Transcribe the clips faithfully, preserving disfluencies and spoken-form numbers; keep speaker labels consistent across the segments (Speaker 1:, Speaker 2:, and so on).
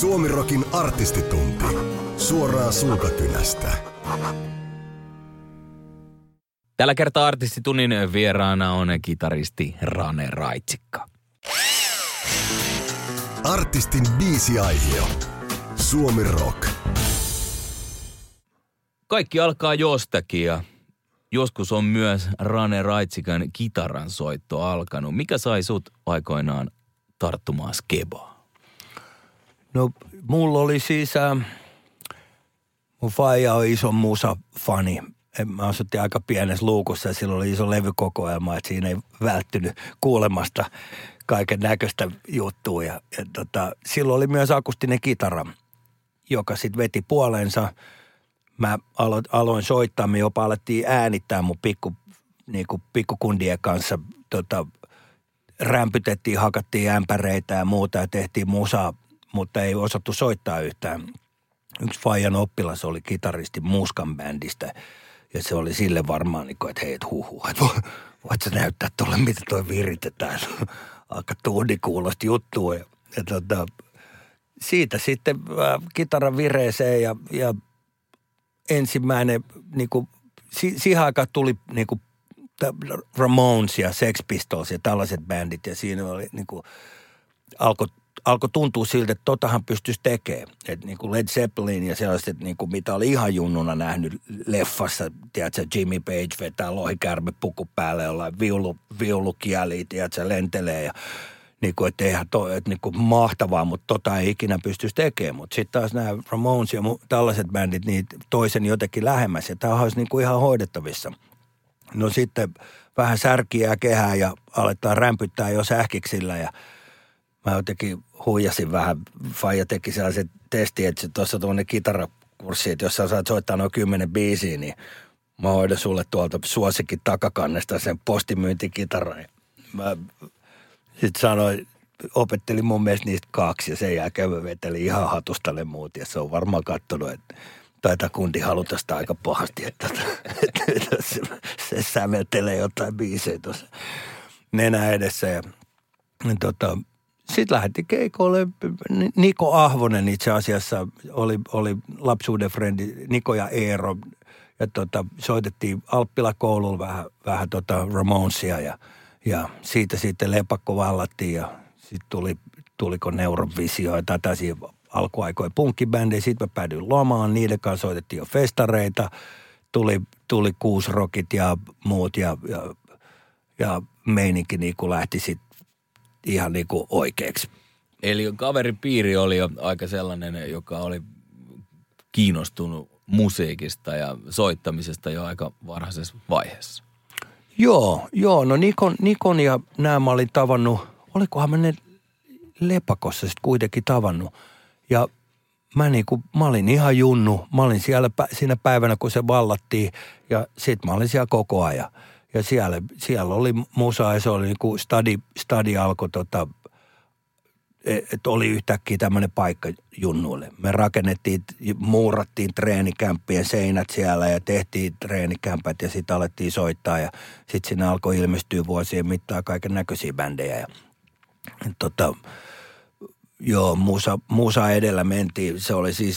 Speaker 1: Suomi-rokin artistitunti. Suoraa sulkakynästä.
Speaker 2: Tällä kertaa artistitunnin vieraana on kitaristi Rane Raitsikka.
Speaker 1: Artistin biisiaihio. Suomi Rock.
Speaker 2: Kaikki alkaa jostakin ja joskus on myös Rane Raitsikan kitaran soitto alkanut. Mikä sai sut aikoinaan tarttumaan skebaan?
Speaker 3: No, mulla oli siis, äh, mun faija on iso musa-fani. Mä asuttiin aika pienessä luukussa ja silloin oli iso levykokoelma, että siinä ei välttynyt kuulemasta kaiken näköistä juttua. Ja, ja tota, silloin oli myös akustinen kitara, joka sitten veti puoleensa. Mä alo, aloin soittaa, me jopa alettiin äänittää mun pikku, niinku, pikkukundien kanssa. Tota, rämpytettiin, hakattiin ämpäreitä ja muuta ja tehtiin musaa, mutta ei osattu soittaa yhtään. Yksi faijan oppilas oli kitaristi Muskan bändistä ja se oli sille varmaan, että hei, et huhu, että voit sä näyttää tuolle, miten toi viritetään. Aika tuhdikuulosta juttua ja, ja tota, siitä sitten äh, kitaran vireeseen ja, ja ensimmäinen, niinku, si, siihen aikaan tuli niinku Ramones ja Sex Pistols ja tällaiset bändit ja siinä oli niinku, alkoi alko tuntua siltä, että totahan pystyisi tekemään. Että niinku Led Zeppelin ja sellaiset, niinku, mitä oli ihan junnuna nähnyt leffassa, tiedätkö, Jimmy Page vetää lohikärmepuku päälle, jollain viulu, viulukieliä, tiedätkö, lentelee ja niinku, että eihän to, että niinku mahtavaa, mutta tota ei ikinä pystyisi tekemään. Mutta sitten taas nämä Ramones ja mu, tällaiset bändit, niin toisen jotenkin lähemmäs ja tämä olisi niinku ihan hoidettavissa. No sitten vähän särkiä kehää ja aletaan rämpyttää jo sähkiksillä ja mä jotenkin huijasin vähän. Faija teki sellaisen testin, että tuossa on tuollainen kitarakurssi, että jos sä saat soittaa noin kymmenen biisiä, niin mä hoidan sulle tuolta suosikin takakannesta sen postimyyntikitaran. Mä sitten sanoin, opettelin mun mielestä niistä kaksi ja sen jälkeen mä vetelin ihan hatusta ne muut ja se on varmaan katsonut, että taitaa kundi haluta sitä aika pahasti, että, että, että se, se säveltelee jotain biisejä tuossa nenä edessä. Ja, ja tota, sitten lähdettiin keikoille. Niko Ahvonen itse asiassa oli, oli lapsuuden frendi, Niko ja Eero. Ja tota, soitettiin Alppila-koululla vähän, vähän tota Ramonesia ja, ja siitä sitten lepakko vallattiin ja sitten tuli, tuliko Neurovisioita tällaisia alkuaikoja punkkibändejä. Sitten mä päädyin lomaan, niiden kanssa soitettiin jo festareita, tuli, tuli kuusrokit ja muut ja, ja, ja meininki niin kuin lähti sitten ihan niin kuin oikeaksi.
Speaker 2: Eli kaveripiiri oli jo aika sellainen, joka oli kiinnostunut musiikista ja soittamisesta jo aika varhaisessa vaiheessa.
Speaker 3: Joo, joo. No Nikon, Nikon ja nämä mä olin tavannut, olikohan mä ne lepakossa sitten kuitenkin tavannut. Ja mä niinku, mä olin ihan junnu. Mä olin siellä siinä päivänä, kun se vallattiin ja sit mä olin siellä koko ajan. Ja siellä, siellä oli musa ja se oli niinku stadi, stadi alkoi tota, että oli yhtäkkiä tämmöinen paikka junnuille. Me rakennettiin, muurattiin treenikämppien seinät siellä ja tehtiin treenikämpät ja sitten alettiin soittaa ja sitten siinä alkoi ilmestyä vuosien mittaan kaiken näköisiä bändejä. Ja, tota, joo, musa, musa edellä mentiin. Se oli siis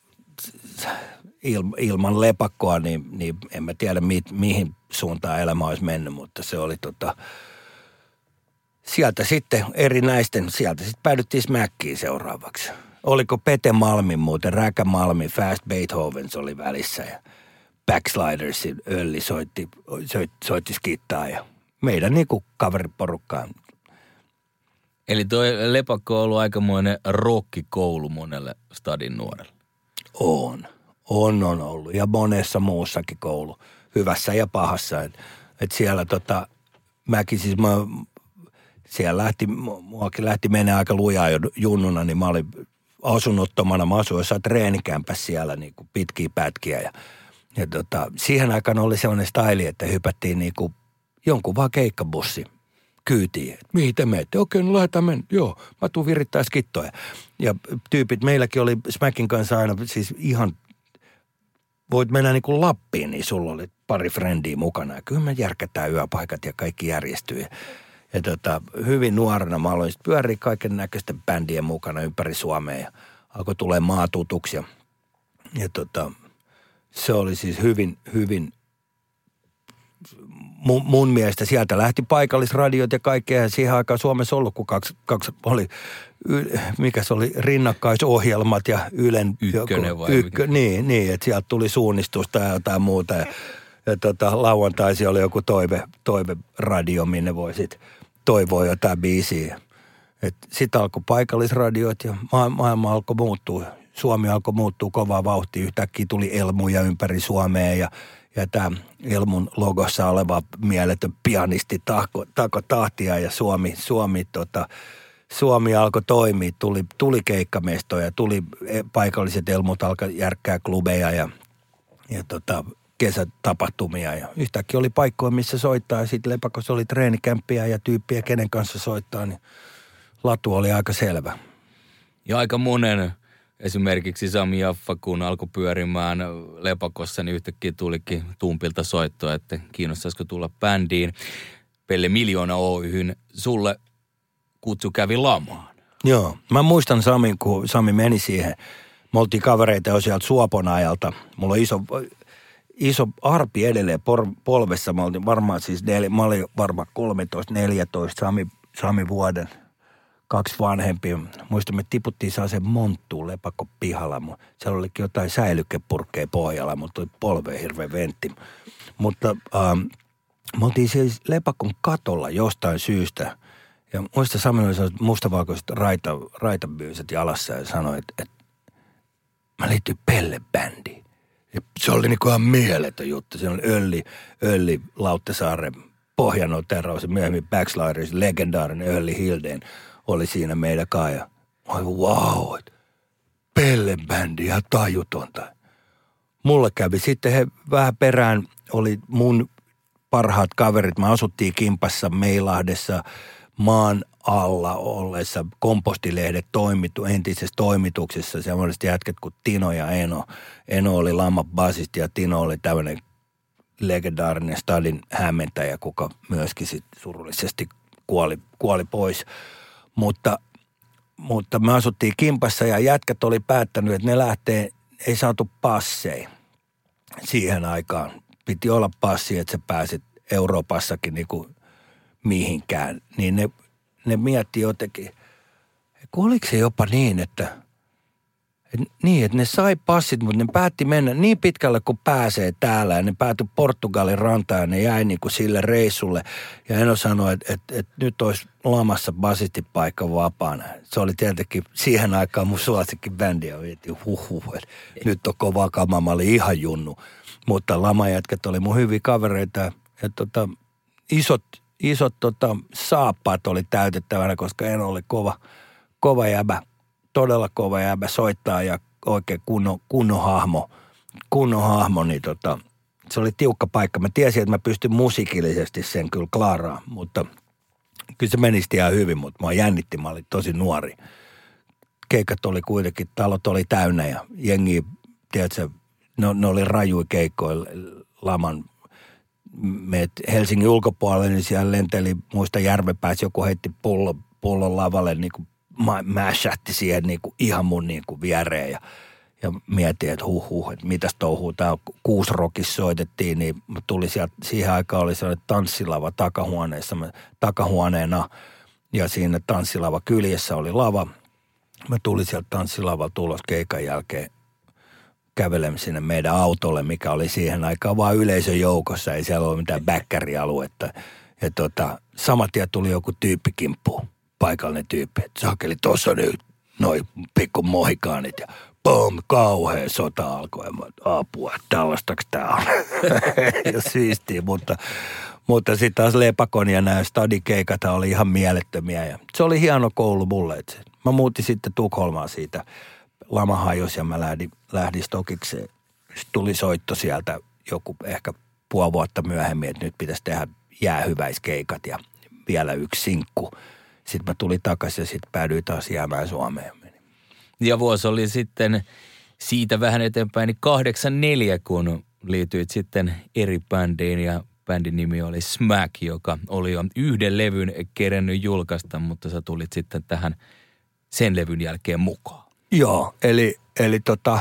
Speaker 3: il, ilman lepakkoa, niin, niin en mä tiedä mi, mihin suuntaan elämä olisi mennyt, mutta se oli tota... Sieltä sitten erinäisten, sieltä sitten päädyttiin Smackiin seuraavaksi. Oliko Pete Malmin muuten, Räkä Malmin, Fast Beethovens oli välissä ja Backslidersin Ölli soitti, soitti, soitti skittaa ja meidän niinku kaveriporukkaan.
Speaker 2: Eli toi lepakko on ollut aikamoinen rokkikoulu monelle stadin nuorelle.
Speaker 3: On, on on ollut ja monessa muussakin koulu, hyvässä ja pahassa. Että et siellä tota, mäkin siis mä... Siellä lähti, muakin lähti menee aika lujaa jo junnuna, niin mä olin asunnottomana. Mä asuin jossain treenikämpässä siellä niin kuin pitkiä pätkiä. Ja, ja tota, siihen aikaan oli sellainen staili, että hypättiin niin kuin jonkun vaan keikkabussi kyytiin. Et mihin te menette? Okei, no lähdetään mennä. Joo, mä tuun virittää skittoja. Ja tyypit, meilläkin oli Smackin kanssa aina siis ihan, voit mennä niin kuin Lappiin, niin sulla oli pari frendiä mukana. Ja kyllä me järkätään yöpaikat ja kaikki järjestyy. Ja tota, hyvin nuorena mä aloin pyöriä kaiken näköisten bändien mukana ympäri Suomea ja alkoi tulee maatutuksi. Ja, ja tota, se oli siis hyvin, hyvin, mun, mun mielestä sieltä lähti paikallisradiot ja kaikkea. Siihen aikaan Suomessa ollut, kun kaksi, kaksi oli, mikä se oli, rinnakkaisohjelmat ja Ylen.
Speaker 2: Ykkönen vai
Speaker 3: ykkö, niin, niin, että sieltä tuli suunnistusta ja jotain muuta. Ja, ja tota, lauantaisi oli joku toive, toiveradio, minne voi sitten toivoa jotain biisiä. Sitten alkoi paikallisradiot ja ma- maailma alkoi muuttua. Suomi alkoi muuttua kovaa vauhtia. Yhtäkkiä tuli Elmuja ympäri Suomea ja, ja tämä Elmun logossa oleva mieletön pianisti tahko, tako tahtia ja Suomi, Suomi, tota, Suomi alkoi toimia. Tuli, tuli keikkamestoja, tuli paikalliset Elmut alkoi järkkää klubeja ja, ja tota, kesätapahtumia ja yhtäkkiä oli paikkoja, missä soittaa ja sitten Lepakossa oli treenikämppiä ja tyyppiä, kenen kanssa soittaa, niin latu oli aika selvä.
Speaker 2: Ja aika monen, esimerkiksi Sami Jaffa, kun alkoi pyörimään Lepakossa, niin yhtäkkiä tulikin Tumpilta soittoa, että kiinnostaisiko tulla bändiin. Pelle Miljoona Oy:hyn sulle kutsu kävi lamaan.
Speaker 3: Joo, mä muistan Samin, kun Sami meni siihen. Me oltiin kavereita jo sieltä Suopon ajalta. Mulla on iso, iso arpi edelleen por, polvessa. Mä olin varmaan siis, neljä, mä olin varmaan kolmetoista neljätoista Sami, Sami vuoden. Kaksi vanhempia. Muistan, me tiputtiin saa sen monttuun Lepakon pihalla. Siellä olikin jotain säilykepurkkeja pohjalla, mutta oli polveen hirveä ventti. Mutta ähm, me oltiin siis Lepakon katolla jostain syystä. Ja muista Sami oli sellaiset mustavalkoiset raita, raitabyyset jalassa ja sanoi, että, että mä liityin Pelle-bändiin. Ja se oli niin kuin ihan mieletön juttu. Se oli Ölli, Ölli Lauttasaaren pohjanoteraus ja myöhemmin Backsliders, legendaarinen Ölli Hildeen oli siinä meidän kanssa. Ja mä olin, wow, Pelle-bändi, ihan tajutonta. Mulle kävi sitten he vähän perään, oli mun parhaat kaverit. Me asuttiin Kimpassa, Meilahdessa, maan alla olleessa kompostilehdet toimitu, entisessä toimituksessa. Sellaiset jätket kuin Tino ja Eno. Eno oli Lama basisti ja Tino oli tämmöinen legendaarinen stadin hämmentäjä, kuka myöskin sitten surullisesti kuoli, kuoli pois. Mutta, mutta me asuttiin Kimpassa ja jätkät oli päättänyt, että ne lähtee, ei saatu passeja siihen aikaan. Piti olla passi, että sä pääsit Euroopassakin niin kuin mihinkään. Niin ne, ne mietti jotenkin, oliko se jopa niin, että et, niin, että ne sai passit, mutta ne päätti mennä niin pitkälle kuin pääsee täällä. Ja ne päätyi Portugalin rantaan ja ne jäi niin kuin sille reissulle. Ja Eno sanoi, että, että, että nyt olisi Lamassa basistipaikka vapaana. Se oli tietenkin siihen aikaan mun suosikin bändi ja vietin huhuh, että nyt on kova kama. Mä olin ihan junnu. Mutta Lama-jätkät oli mun hyviä kavereita ja tota, isot, isot tota, saappaat oli täytettävänä, koska Eno oli kova, kova jäbä. Todella kova jäbä soittaa ja oikein kunnon, kunnon hahmo, kunnon hahmo, niin tota, se oli tiukka paikka. Mä tiesin, että mä pystyn musiikillisesti sen kyllä klaaraan, mutta kyllä se meni ihan hyvin, mutta mä jännitti, mä olin tosi nuori. Keikat oli kuitenkin, talot oli täynnä ja jengi, tiedätkö, ne, ne oli rajui keikkoilla Laman. Meet Helsingin ulkopuolelle, niin siellä lenteli muista Järvenpäässä, joku heitti pullo, pullon lavalle niin kuin mäshätti siihen niin kuin ihan mun niin kuin viereen ja, ja mietin, että huh huh, että mitäs touhuu. Tää Kuusrockissa soitettiin, niin tuli sieltä, siihen aikaan oli sellainen tanssilava takahuoneessa, takahuoneena ja siinä tanssilava kyljessä oli lava. Mä tulin sieltä tanssilavalta tulos keikan jälkeen kävelemme sinne meidän autolle, mikä oli siihen aikaan vaan yleisön joukossa, ei siellä ole mitään bäkkärialuetta. Ja tota, saman tien tuli joku tyyppi kimppuun, paikallinen tyyppi. Sakeli, tossa nyt noi pikku mohikaanit ja pom, kauhea sota alkoi. Ja mä, apua, tällaistaks tää on? Ja siistiä, mutta, mutta sitten taas Lepakon ja nämä stadikeikat oli ihan mielettömiä. Ja se oli hieno koulu mulle. Et mä muutin sitten Tukholmaan siitä. Lama hajosi ja mä lähdin, lähdin Stokikseen. Sitten tuli soitto sieltä joku ehkä puoli vuotta myöhemmin, että nyt pitäisi tehdä jäähyväiskeikat ja vielä yksi sinkku. Sitten mä tulin takaisin ja sitten päädyin taas jäämään Suomeen.
Speaker 2: Ja vuosi oli sitten siitä vähän eteenpäin niin kahdeksankymmentäneljä, kun liityit sitten eri bändiin ja bändin nimi oli Smack, joka oli jo yhden levyn kerennyt julkaista, mutta sä tulit sitten tähän sen levyn jälkeen mukaan.
Speaker 3: Joo, eli, eli tota,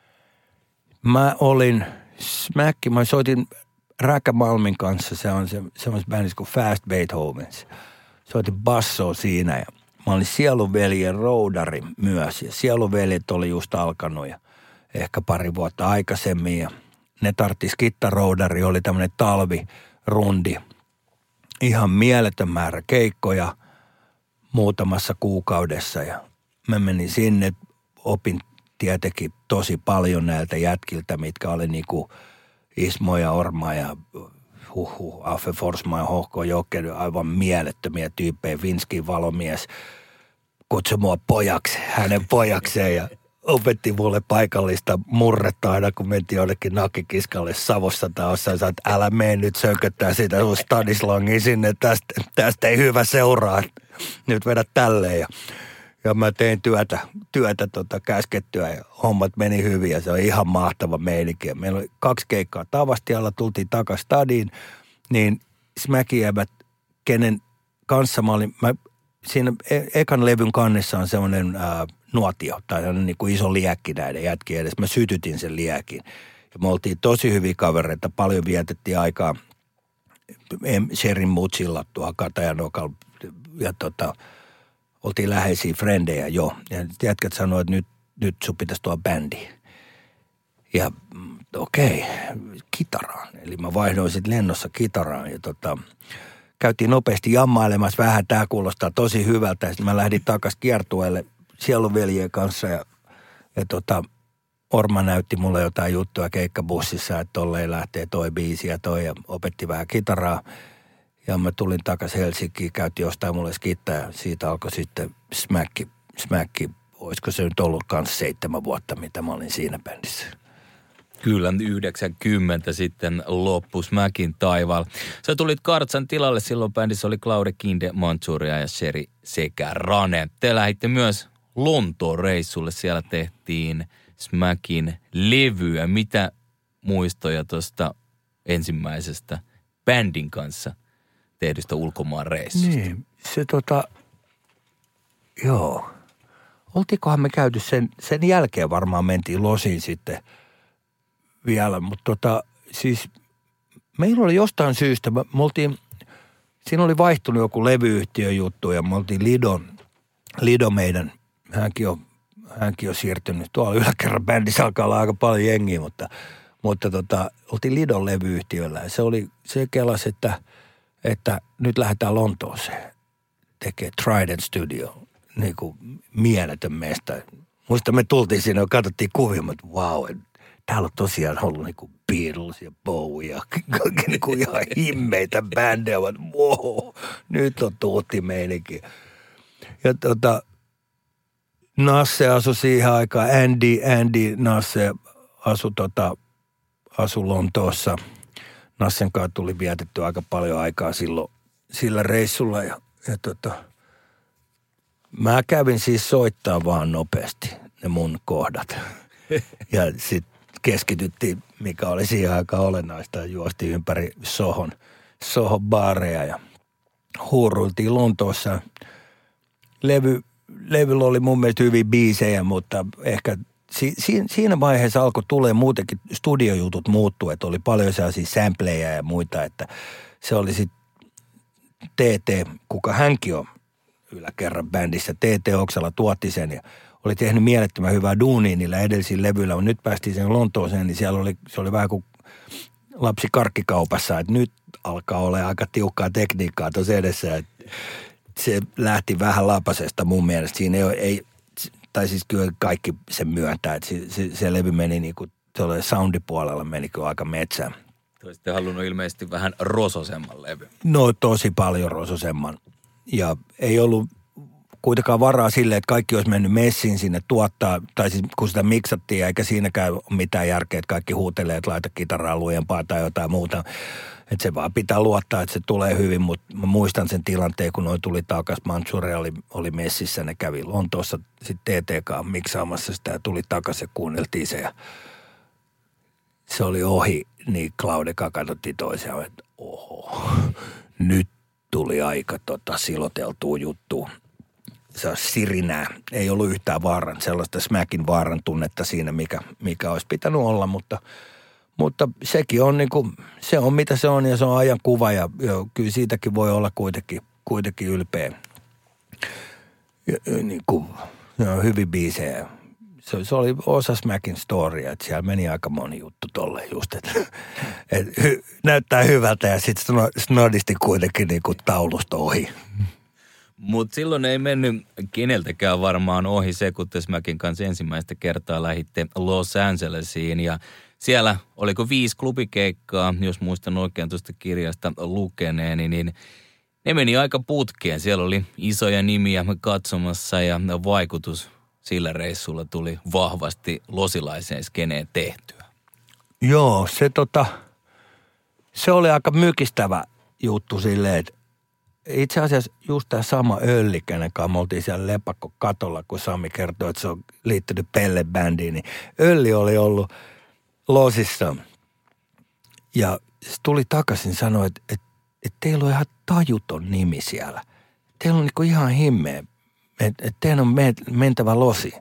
Speaker 3: mä olin Smack, mä soitin Räkä Malmin kanssa, se on se, semmoisessa bändissä kuin Fast Beethovens. Soitin bassoa siinä ja mä olin Sielunveljen roudari myös ja Sielunveljet oli just alkanut ja ehkä pari vuotta aikaisemmin ja ne tarttis kittaroudari, oli tämmöinen talvirundi. Ihan mieletön määrä keikkoja muutamassa kuukaudessa ja mä menin sinne, opin tietenkin tosi paljon näiltä jätkiltä, mitkä oli niinku Ismo ja Orma ja huhhuh, Affe Forsman ja Hohko Jokke, aivan mielettömiä tyyppejä. Vinskin valomies kutsui mua pojaksi, hänen pojakseen ja opetti mulle paikallista murretta aina, kun mentiin jonnekin nakikiskalle Savossa tai jossain, että älä mene nyt sönköttää sitä sun stadislangia sinne, tästä, tästä ei hyvä seuraa, nyt vedä tälleen ja Ja mä tein työtä, työtä tota, käskettyä ja hommat meni hyvin ja se on ihan mahtava meininki. Meillä oli kaksi keikkaa Tavastialla, tultiin takaisin stadiin, niin Smäkijäbät, kenen kanssa mä olin, mä, siinä e- ekan levyn kannessa on semmoinen ää, nuotio tai niin kuin iso liäkki näiden jätkien edes. Mä sytytin sen liäkin ja me oltiin tosi hyviä kavereita, paljon vietettiin aikaa Sherin Mutsilla tuolla Katajanokalla ja tota... Oltiin läheisiä frendejä jo. Ja jätkät sanoivat, että nyt, nyt sun pitäisi tuoda bändi. Ja okei, okay, kitaraan. Eli mä vaihdoin sitten lennossa kitaraan. Ja tota, käytiin nopeasti jammailemassa vähän. Tää kuulostaa tosi hyvältä. Ja sitten mä lähdin takaisin kiertueelle Sielunveljen kanssa. Ja, ja tota, Orma näytti mulle jotain juttuja keikkabussissa, että tolleen lähtee toi biisi ja toi. Ja opetti vähän kitaraa. Ja mä tulin takaisin Helsinkiin, käytiin jostain mulle skittaa ja siitä alkoi sitten smäkki, smäkki, olisiko se nyt ollut kanssa seitsemän vuotta, mitä mä olin siinä bändissä.
Speaker 2: Kyllä, yhdeksänkymmentä sitten loppu Smäkin taivaalla. Sä tulit Kartsan tilalle, silloin bändissä oli Claude Kinde, Manchuria ja Sheri sekä Rane. Te lähditte myös Lontoon reissulle, siellä tehtiin Smäkin levyä. Mitä muistoja tuosta ensimmäisestä bändin kanssa tehdystä ulkomaan reissusta?
Speaker 3: Niin, se tota, joo. Oltiinkohan me käyty sen, sen jälkeen varmaan mentiin losiin sitten vielä, mutta tota, siis meillä oli jostain syystä, me, me oltiin, siinä oli vaihtunut joku levyyhtiön juttu ja me oltiin Lidon, Lido meidän, hänkin on, hänkin on siirtynyt, tuolla yläkerran bändissä alkaa olla aika paljon jengiä, mutta, mutta tota, oltiin Lidon levyyhtiöllä ja se oli, se kelasi, että että nyt lähdetään Lontooseen tekemään Trident Studio, niin kuin mieletön mesta. Muista me tultiin siinä ja katsottiin kuvia, että vau, wow, täällä on tosiaan ollut niin kuin Beatles ja Bowie ja niin kuin ihan himmeitä bändejä, että wow, nyt on tuutti meininki. Ja tota, Nasse asui siihen aikaan, Andy, Andy Nasse asui, tota, asui Lontoossa. Nassen kanssa tuli vietetty aika paljon aikaa silloin, sillä reissulla ja, ja tota, mä kävin siis soittaa vaan nopeasti ne mun kohdat. Ja sitten keskityttiin, mikä oli siihen aikaan olennaista, juostiin ympäri Sohon, Sohon baareja ja huuruiltiin Lontoossa. Levy, levyllä oli mun mielestä hyviä biisejä, mutta ehkä Si, si, siinä vaiheessa alkoi tulee muutenkin studiojutut muuttua, että oli paljon sellaisia sampleja ja muita, että se oli sitten T T, kuka hänkin on yläkerran bändissä, T T Oksala tuotti sen ja oli tehnyt mielettömän hyvää duunia niillä edellisillä levyillä, mutta nyt päästiin sen Lontooseen, niin siellä oli, se oli vähän kuin lapsi karkkikaupassa, että nyt alkaa olla aika tiukkaa tekniikkaa tuossa edessä, että se lähti vähän lapasesta mun mielestä, siinä ei, ei tai siis kyllä kaikki sen myöntää, että se, se, se levy meni niin kuin, tuolle soundipuolella meni kyllä aika metsään.
Speaker 2: Te olisitte halunnut ilmeisesti vähän rososemman levy.
Speaker 3: No tosi paljon rososemman. Ja ei ollut kuitenkaan varaa sille, että kaikki olisi mennyt messiin sinne tuottaa, tai siis kun sitä miksattiin, eikä siinäkään ole mitään järkeä, että kaikki huutelee, että laita kitaraa lujempaa tai jotain muuta. Että se vaan pitää luottaa, että se tulee hyvin, mutta mä muistan sen tilanteen, kun noi tuli takaisin. Manchuria oli, oli messissä, ne kävi Lontoossa sitten T T K miksaamassa sitä ja tuli takaisin ja kuunneltiin se. Ja se oli ohi, niin Claudeka katsottiin toisiaan, että oho, nyt tuli aika tota siloteltua juttua. se on sirinää. Ei ollut yhtään vaaran, sellaista Smackin vaaran tunnetta siinä, mikä, mikä olisi pitänyt olla, mutta, mutta sekin on niin kuin, se on mitä se on ja se on ajan kuva ja, ja kyllä siitäkin voi olla kuitenkin, kuitenkin ylpeä. Ja, niin kuin, ne on hyvin biisejä. Se, se oli osa Smackin storya, että siellä meni aika moni juttu tolle just, että et, hy, näyttää hyvältä ja sitten snodisti kuitenkin niin kuin taulusta ohi.
Speaker 2: Mutta silloin ei mennyt keneltäkään varmaan ohi se, kun te Smackin kanssa ensimmäistä kertaa lähditte Los Angelesiin ja siellä oliko viisi klubikeikkaa, jos muistan oikein tuosta kirjasta lukeneeni, niin ne meni aika putkeen. Siellä oli isoja nimiä katsomassa ja vaikutus sillä reissulla tuli vahvasti losilaiseen skeneen tehtyä.
Speaker 3: Joo, se tota, se oli aika mykistävä juttu silleen, että itse asiassa just tämä sama Ölli, kenen kanssa me oltiin siellä Lepakko katolla, kun Sami kertoi, että se on liittynyt Pelle-bändiin, niin Ölli oli ollut Losissa ja se tuli takaisin sanoi, että, että, että teillä on ihan tajuton nimi siellä. Teillä on niinku ihan himmeä. Että et teidän on mentävä Losi.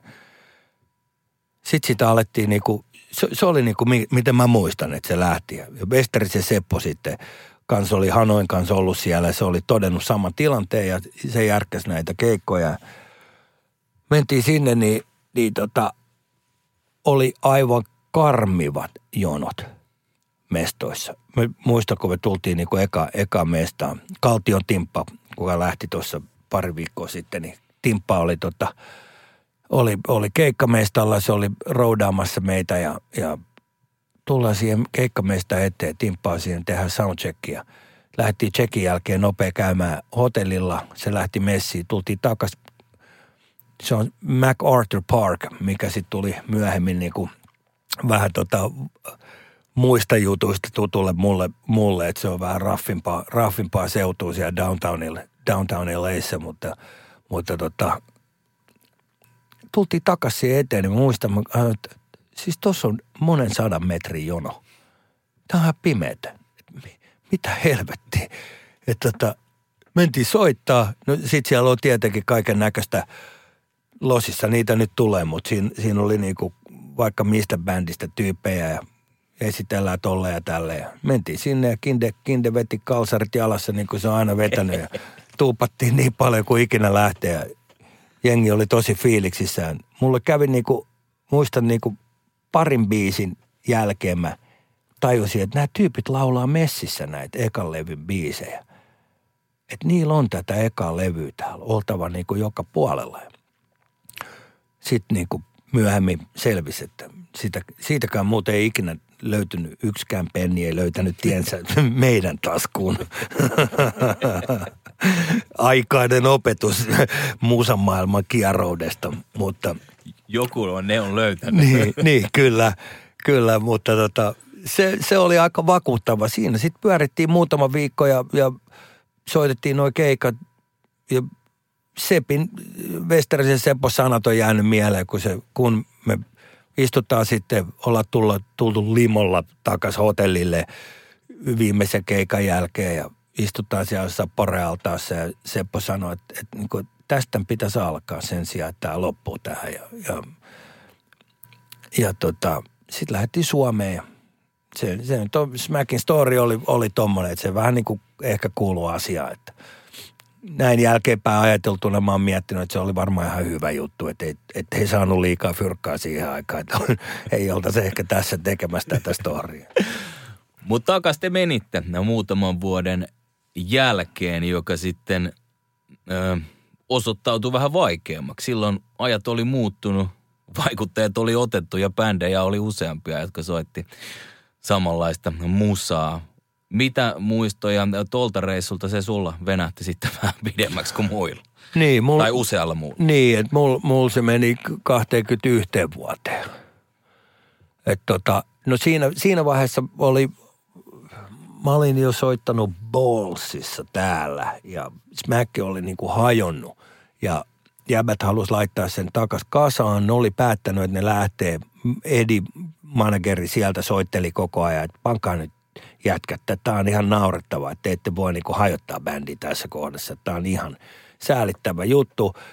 Speaker 3: Sitten sitä alettiin niinku, se, se oli niinku, miten mä muistan, että se lähti. Ja Westerisen Seppo sitten kanssa oli Hanoin kanssa ollut siellä. Se oli todennut saman tilanteen ja se järkkäsi näitä keikkoja. Mentiin sinne, niin, niin tota, oli aivan karmivat jonot mestoissa. Mä muistan, kun me tultiin niinku eka, eka mestaan. Kaltion Timppa, kuka lähti tuossa pari viikkoa sitten, niin Timppa oli, tota, oli, oli keikkamestalla, se oli roudaamassa meitä ja, ja tullaan siihen keikkamesta eteen, Timppaa siihen tehdään soundcheckia. Lähdettiin checkin jälkeen nopea käymään hotellilla, se lähti messiin, tultiin takas. Se on MacArthur Park, mikä sitten tuli myöhemmin niinku vähän tota muista jutuista tutulle mulle, mulle että se on vähän raffimpaa, raffimpaa seutua siellä downtownilla, downtown L A:ssä, mutta Mutta tota, tultiin takaisin siihen eteen, niin muistan, että siis tuossa on monen sadan metrin jono. Tämä on ihan pimeätä. Mitä helvettiä. Että tota, mentiin soittaa. No sit siellä on tietenkin kaiken näköistä Losissa, niitä nyt tulee, mutta siinä, siinä oli niinku vaikka mistä bändistä tyyppejä ja esitellään tolle ja tälle. Ja mentiin sinne ja Kinde, Kinde veti kalsarit jalassa niin kuin se on aina vetänyt ja tuupattiin niin paljon kuin ikinä lähtee ja jengi oli tosi fiiliksissään. Mulle kävi niinku, muistan niinku parin biisin jälkeen mä tajusin, että nämä tyypit laulaa messissä näitä ekan levyn biisejä. Että niillä on tätä ekaa levyä täällä, oltava niinku joka puolella. Sitten niinku myöhemmin selvisi, että siitä, siitäkään muuten ei ikinä löytynyt, yksikään penni ei löytänyt tiensä meidän taskuun. Aikainen opetus musan maailman kieroudesta, mutta...
Speaker 2: Joku on, ne on löytänyt.
Speaker 3: Niin, niin kyllä, kyllä, mutta tota, se, se oli aika vakuuttava. Siinä sitten pyörittiin muutama viikko ja, ja soitettiin nuo keikat ja Sepin, Westerisen Seppo sanat on jäänyt mieleen, kun, se, kun me istutaan sitten, ollaan tulla, tultu limolla takaisin hotellille viimeisen keikan jälkeen ja istutaan siellä Sappore-altaassa ja Seppo sanoi, että, että niin kuin, tästä pitäisi alkaa sen sijaan, että tämä loppuu tähän. Ja, ja, ja tota, sitten lähdettiin Suomeen ja se, se to, Smackin story oli, oli tommoinen, että se vähän niin kuin ehkä kuuluu asiaan, että näin jälkeenpäin ajateltuna mä oon miettinyt, että se oli varmaan ihan hyvä juttu, että ei, että ei saanut liikaa fyrkkaa siihen aikaan, että ei oltaisi ehkä tässä tekemässä tätä storya.
Speaker 2: Mutta takas te menitte muutaman vuoden jälkeen, joka sitten ö, osoittautui vähän vaikeammaksi. Silloin ajat oli muuttunut, vaikuttajat oli otettu ja bändejä oli useampia, jotka soitti samanlaista musaa. Mitä muistoja tuolta reissulta se sulla venähti sitten vähän pidemmäksi kuin muilla?
Speaker 3: Niin, mul,
Speaker 2: tai usealla muulla?
Speaker 3: Niin, että mulla mul se meni kaksikymmentäyksi vuoteen. Että tota, no siinä, siinä vaiheessa oli, mä olin jo soittanut Ballsissa täällä ja Smack oli niinku hajonnut ja jäbät halusi laittaa sen takas kasaan. Ne oli päättänyt, että ne lähtee. Edi, manageri sieltä soitteli koko ajan, että pankaa nyt jätkät, tämä on ihan naurettavaa, että te ette voi niinku hajottaa bändiä tässä kohdassa. Tämä on ihan säälittävä juttu.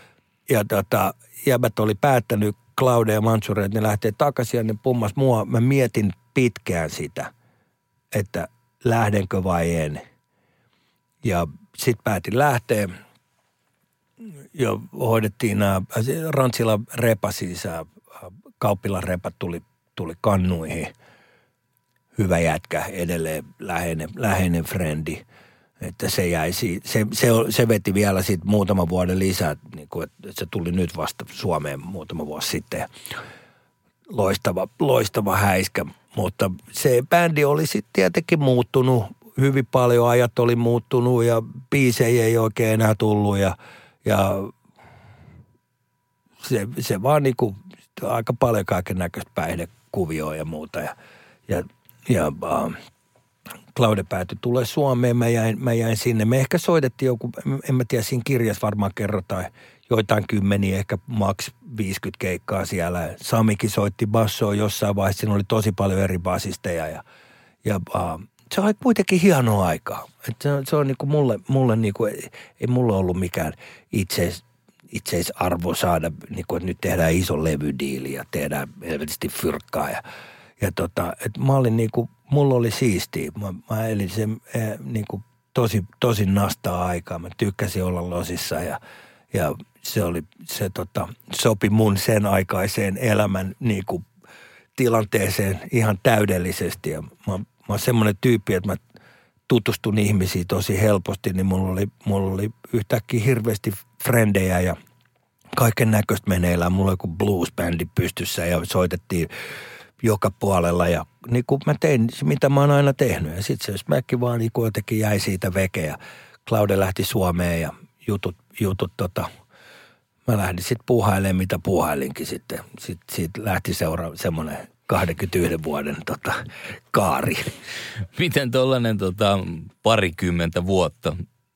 Speaker 3: ja tota, jäbät oli päättänyt, Claude ja Mansour, että ne lähtee takaisin ja ne pummas mua. Mä mietin pitkään sitä, että lähdenkö vai en. Ja sit päätin lähteä ja hoidettiin nämä, Rantsila repa siis, Kauppilan repat tuli, tuli kannuihin. Hyvä jätkä, edelleen läheinen, läheinen frendi. Että se jäi, se, se, se veti vielä siitä muutama vuoden lisää, niin kuin, että se tuli nyt vasta Suomeen muutama vuosi sitten. Loistava, loistava häiskä, mutta se bändi oli sitten tietenkin muuttunut. Hyvin paljon ajat oli muuttunut ja biisejä ei oikein enää tullut ja, ja se, se vaan niin kuin aika paljon kaiken näköistä päihdekuvioa ja muuta ja, ja, ja uh, Claude päätyi tulee Suomeen, mä jäin, mä jäin sinne. Me ehkä soitettiin joku, en mä tiedä, siinä kirjassa varmaan kerrotaan joitain kymmeniä, ehkä maks viisikymmentä keikkaa siellä. Samikin soitti bassoa jossain vaiheessa, siinä oli tosi paljon eri basisteja ja, ja uh, se on kuitenkin hienoa aikaa. Et se on, se on niinku mulle, mulle niinku, ei, ei mulle ollut mikään itseis, itseisarvo saada, niinku, että nyt tehdään iso levydiili ja tehdään helvetisti fyrkkaa ja, ja tota, että mä olin niinku, mulla oli siistiä. Mä, mä elin sen eh, niinku tosi, tosi nastaa aikaa. Mä tykkäsin olla losissa ja, ja se oli, se tota, sopi mun sen aikaiseen elämän niinku tilanteeseen ihan täydellisesti ja mä Mä oon semmoinen tyyppi, että mä tutustun ihmisiin tosi helposti, niin mulla oli, mulla oli yhtäkkiä hirveästi frendejä ja kaiken näköistä meneillään. Mulla oli joku blues-bändi pystyssä ja soitettiin joka puolella ja niin kuin mä tein, mitä mä oon aina tehnyt. Ja sit se smäkki vaan niin kuin jotenkin jäi siitä veke ja Claude lähti Suomeen ja jutut, jutut tota, mä lähdin sit puuhailemaan, mitä puuhailinkin sitten. Sitten siitä lähti seura semmoinen kaksikymmentäyhden vuoden tota, kaari.
Speaker 2: Miten tollainen tota, parikymmentä vuotta,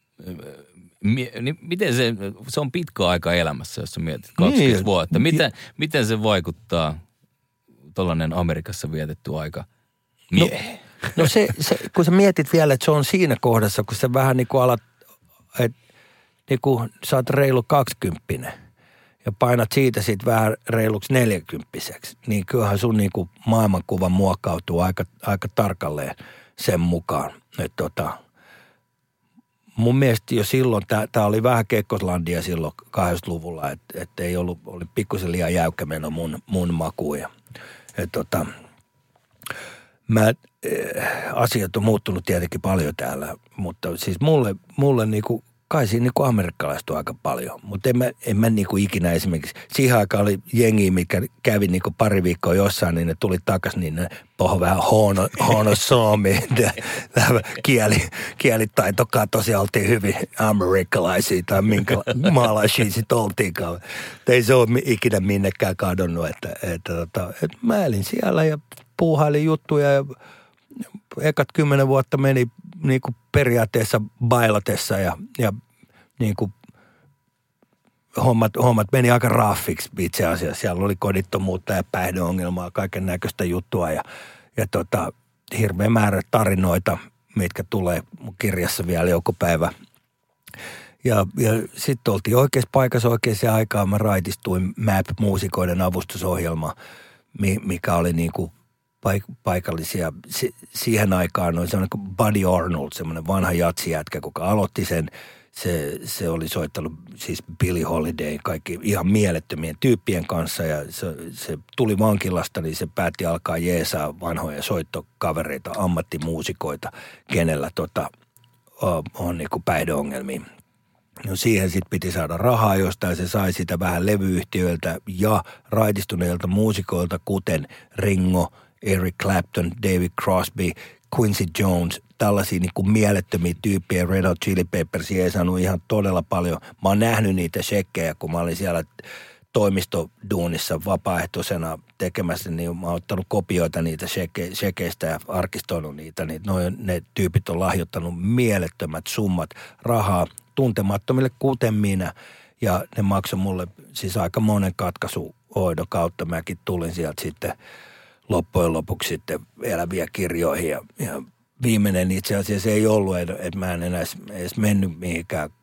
Speaker 2: niin miten se, se on pitkä aika elämässä, jos sä mietit kaksikymmentä niin, vuotta. Miten, miten se vaikuttaa tollainen Amerikassa vietetty aika mieheen?
Speaker 3: No, no se, se, kun sä mietit vielä, että se on siinä kohdassa, kun sä vähän niin kuin alat, että niin kuin sä oot reilu kaksikymppinen. Ja painat siitä sitten vähän reiluksi neljäkymppiseksi, niin kyllähän sun niinku maailmankuva muokkautuu aika, aika tarkalleen sen mukaan. Että tota, mun mielestä jo silloin, tämä oli vähän Kekkoslandia silloin kahdeksankymmentäluvulla, että et ei ollut, oli pikkusen liian jäykkä meno mun, mun makuun. Ja, et tota, mä, äh, asiat on muuttunut tietenkin paljon täällä, mutta siis mulle, mulle niinku, kai siinä niinku amerikkalaistuu aika paljon, mutta en mä, en mä niinku ikinä esimerkiksi, siihen aikaan oli jengi, mikä kävi niinku pari viikkoa jossain, niin ne tuli takas, niin ne puhui vähän huono, huono suomi, kieli, kielitaito katosi, oltiin hyvin amerikkalaisia tai minkä maalaisia sitten oltiinkaan. Ei se ole ikinä minnekään kadonnut, että, että, että, että mä elin siellä ja puuhailin juttuja ja ekat kymmenen vuotta meni niin kuin periaatteessa bailatessa ja, ja niin kuin hommat, hommat meni aika raffiksi itse asiassa. Siellä oli kodittomuutta ja päihdeongelmaa, kaiken näköistä juttua ja, ja tota, hirveä määrä tarinoita, mitkä tulee mun kirjassa vielä joku päivä. Ja, ja sitten oltiin oikeassa paikassa oikeaan aikaan. Mä raitistuin M A P-muusikoiden avustusohjelma, mikä oli niin kuin paik- paikallisia. Si- siihen aikaan oli sellainen kuin Buddy Arnold, semmoinen vanha jatsijätkä, kuka aloitti sen. Se, se oli soittanut siis Billie Holiday, kaikki ihan mielettömien tyyppien kanssa ja se, se tuli vankilasta, niin se päätti alkaa jeesaa vanhoja soittokavereita, ammattimuusikoita, kenellä tota, on, on niin kuin päihdeongelmia. No siihen sitten piti saada rahaa jostain, se sai sitä vähän levyyhtiöiltä ja raitistuneilta muusikoilta, kuten Ringo, Eric Clapton, David Crosby, Quincy Jones, tällaisia niin kuin mielettömiä tyyppejä. Red Hot Chili Peppers ei saanut ihan todella paljon. Mä oon nähnyt niitä shekkejä, kun mä olin siellä toimistoduunissa vapaaehtoisena tekemässä, niin mä oon ottanut kopioita niitä sheke, shekeistä ja arkistoinut niitä. Niin noin, ne tyypit on lahjoittanut mielettömät summat rahaa tuntemattomille, kuten minä. Ja ne maksoi mulle siis aika monen katkaisuhoidon kautta. Mäkin tulin sieltä sitten loppujen lopuksi sitten eläviä kirjoihin ja, ja viimeinen itse asiassa ei ollut, että mä en enää edes mennyt mihinkään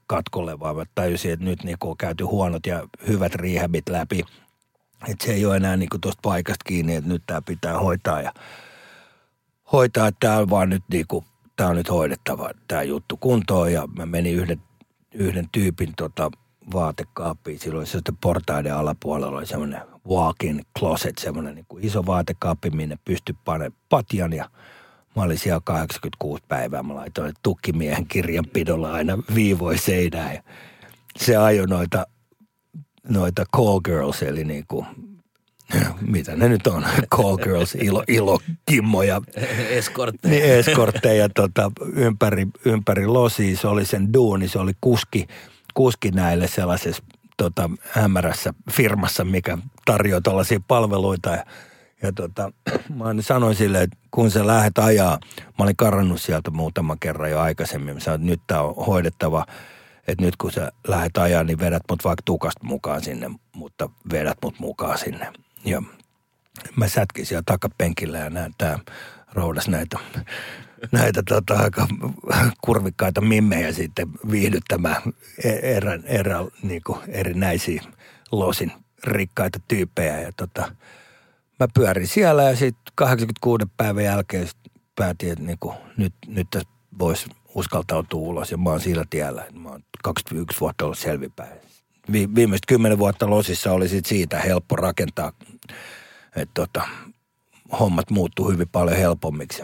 Speaker 3: katkolle, vaan mä tajusin, että nyt niinku on käyty huonot ja hyvät rehabit läpi. Että se ei ole enää niinku tuosta paikasta kiinni, että nyt tää pitää hoitaa ja hoitaa, että tää on vaan nyt niinku, tää on nyt hoidettava tää juttu kuntoon ja mä menin yhden, yhden tyypin tota vaatekaappiin. Silloin se portaiden alapuolella oli semmoinen walk-in closet, semmoinen niinku iso vaatekaappi, minne pystyi panemaan patjan ja mä olin siellä kahdeksankymmentäkuusi päivää. Mä laitoin tukkimiehen kirjanpidolla aina viivoi seinään ja se ajoi noita, noita call girls, eli niinku, mitä ne nyt on, call girls, ilo, ilokimmoja.
Speaker 2: Eskortteja.
Speaker 3: Niin, eskortteja tota, ympäri, ympäri losia. Se oli sen duuni, se oli kuski, kuski näille sellaisessa tota, hämärässä firmassa, mikä tarjoaa tällaisia palveluita ja Ja tota, mä sanoin silleen, että kun sä lähdet ajaa, mä olin karannut sieltä muutaman kerran jo aikaisemmin. Mä sanoin, että nyt tää on hoidettava, että nyt kun sä lähdet ajaa, niin vedät mut vaikka tukasta mukaan sinne, mutta vedät mut mukaan sinne. Ja mä sätkin siellä takapenkillä ja näin, tää roudas näitä, näitä tota, aika kurvikkaita mimmejä sitten viihdyttämään erän, erän niin kuin erinäisiä losin rikkaita tyyppejä ja tota, mä pyörin siellä ja sitten kahdeksankymmentäkuusi päivän jälkeen päätin, että niinku, nyt, nyt tässä voisi uskaltautua ulos ja mä oon sillä tiellä. Mä oon kaksikymmentäyksi vuotta ollut selvipäin. Vi, viimeiset kymmenen vuotta losissa oli sit siitä helppo rakentaa, että tota, hommat muuttuu hyvin paljon helpommiksi.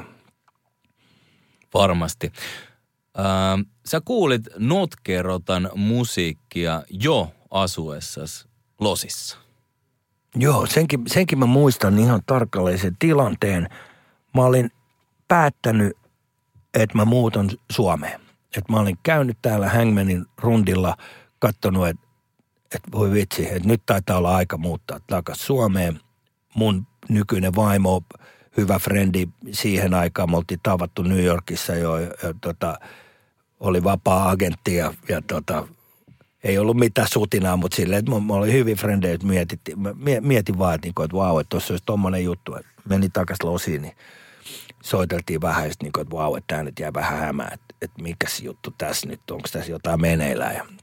Speaker 2: Varmasti. Äh, sä kuulit notkerotan musiikkia jo asuessasi losissa.
Speaker 3: Joo, senkin, senkin mä muistan ihan tarkalleen sen tilanteen. Mä olin päättänyt, että mä muutan Suomeen. Että mä olin käynyt täällä Hangmanin rundilla, katsonut, että, että voi vitsi, että nyt taitaa olla aika muuttaa takaisin Suomeen. Mun nykyinen vaimo, hyvä frendi siihen aikaan, me oltiin tavattu New Yorkissa jo, ja, ja tota, oli vapaa-agentti ja, ja tota, ei ollut mitään sutinaa, mutta silleen, että mä olin hyvin frendejä, että mietittiin, mä mietin vaan, että, että vau, että tuossa olisi tommonen juttu, että meni takaisin losiin, niin soiteltiin vähän, että, että vau, että tämä nyt jää vähän hämää, että, että mikä se juttu tässä nyt, onko tässä jotain meneillään. Ja,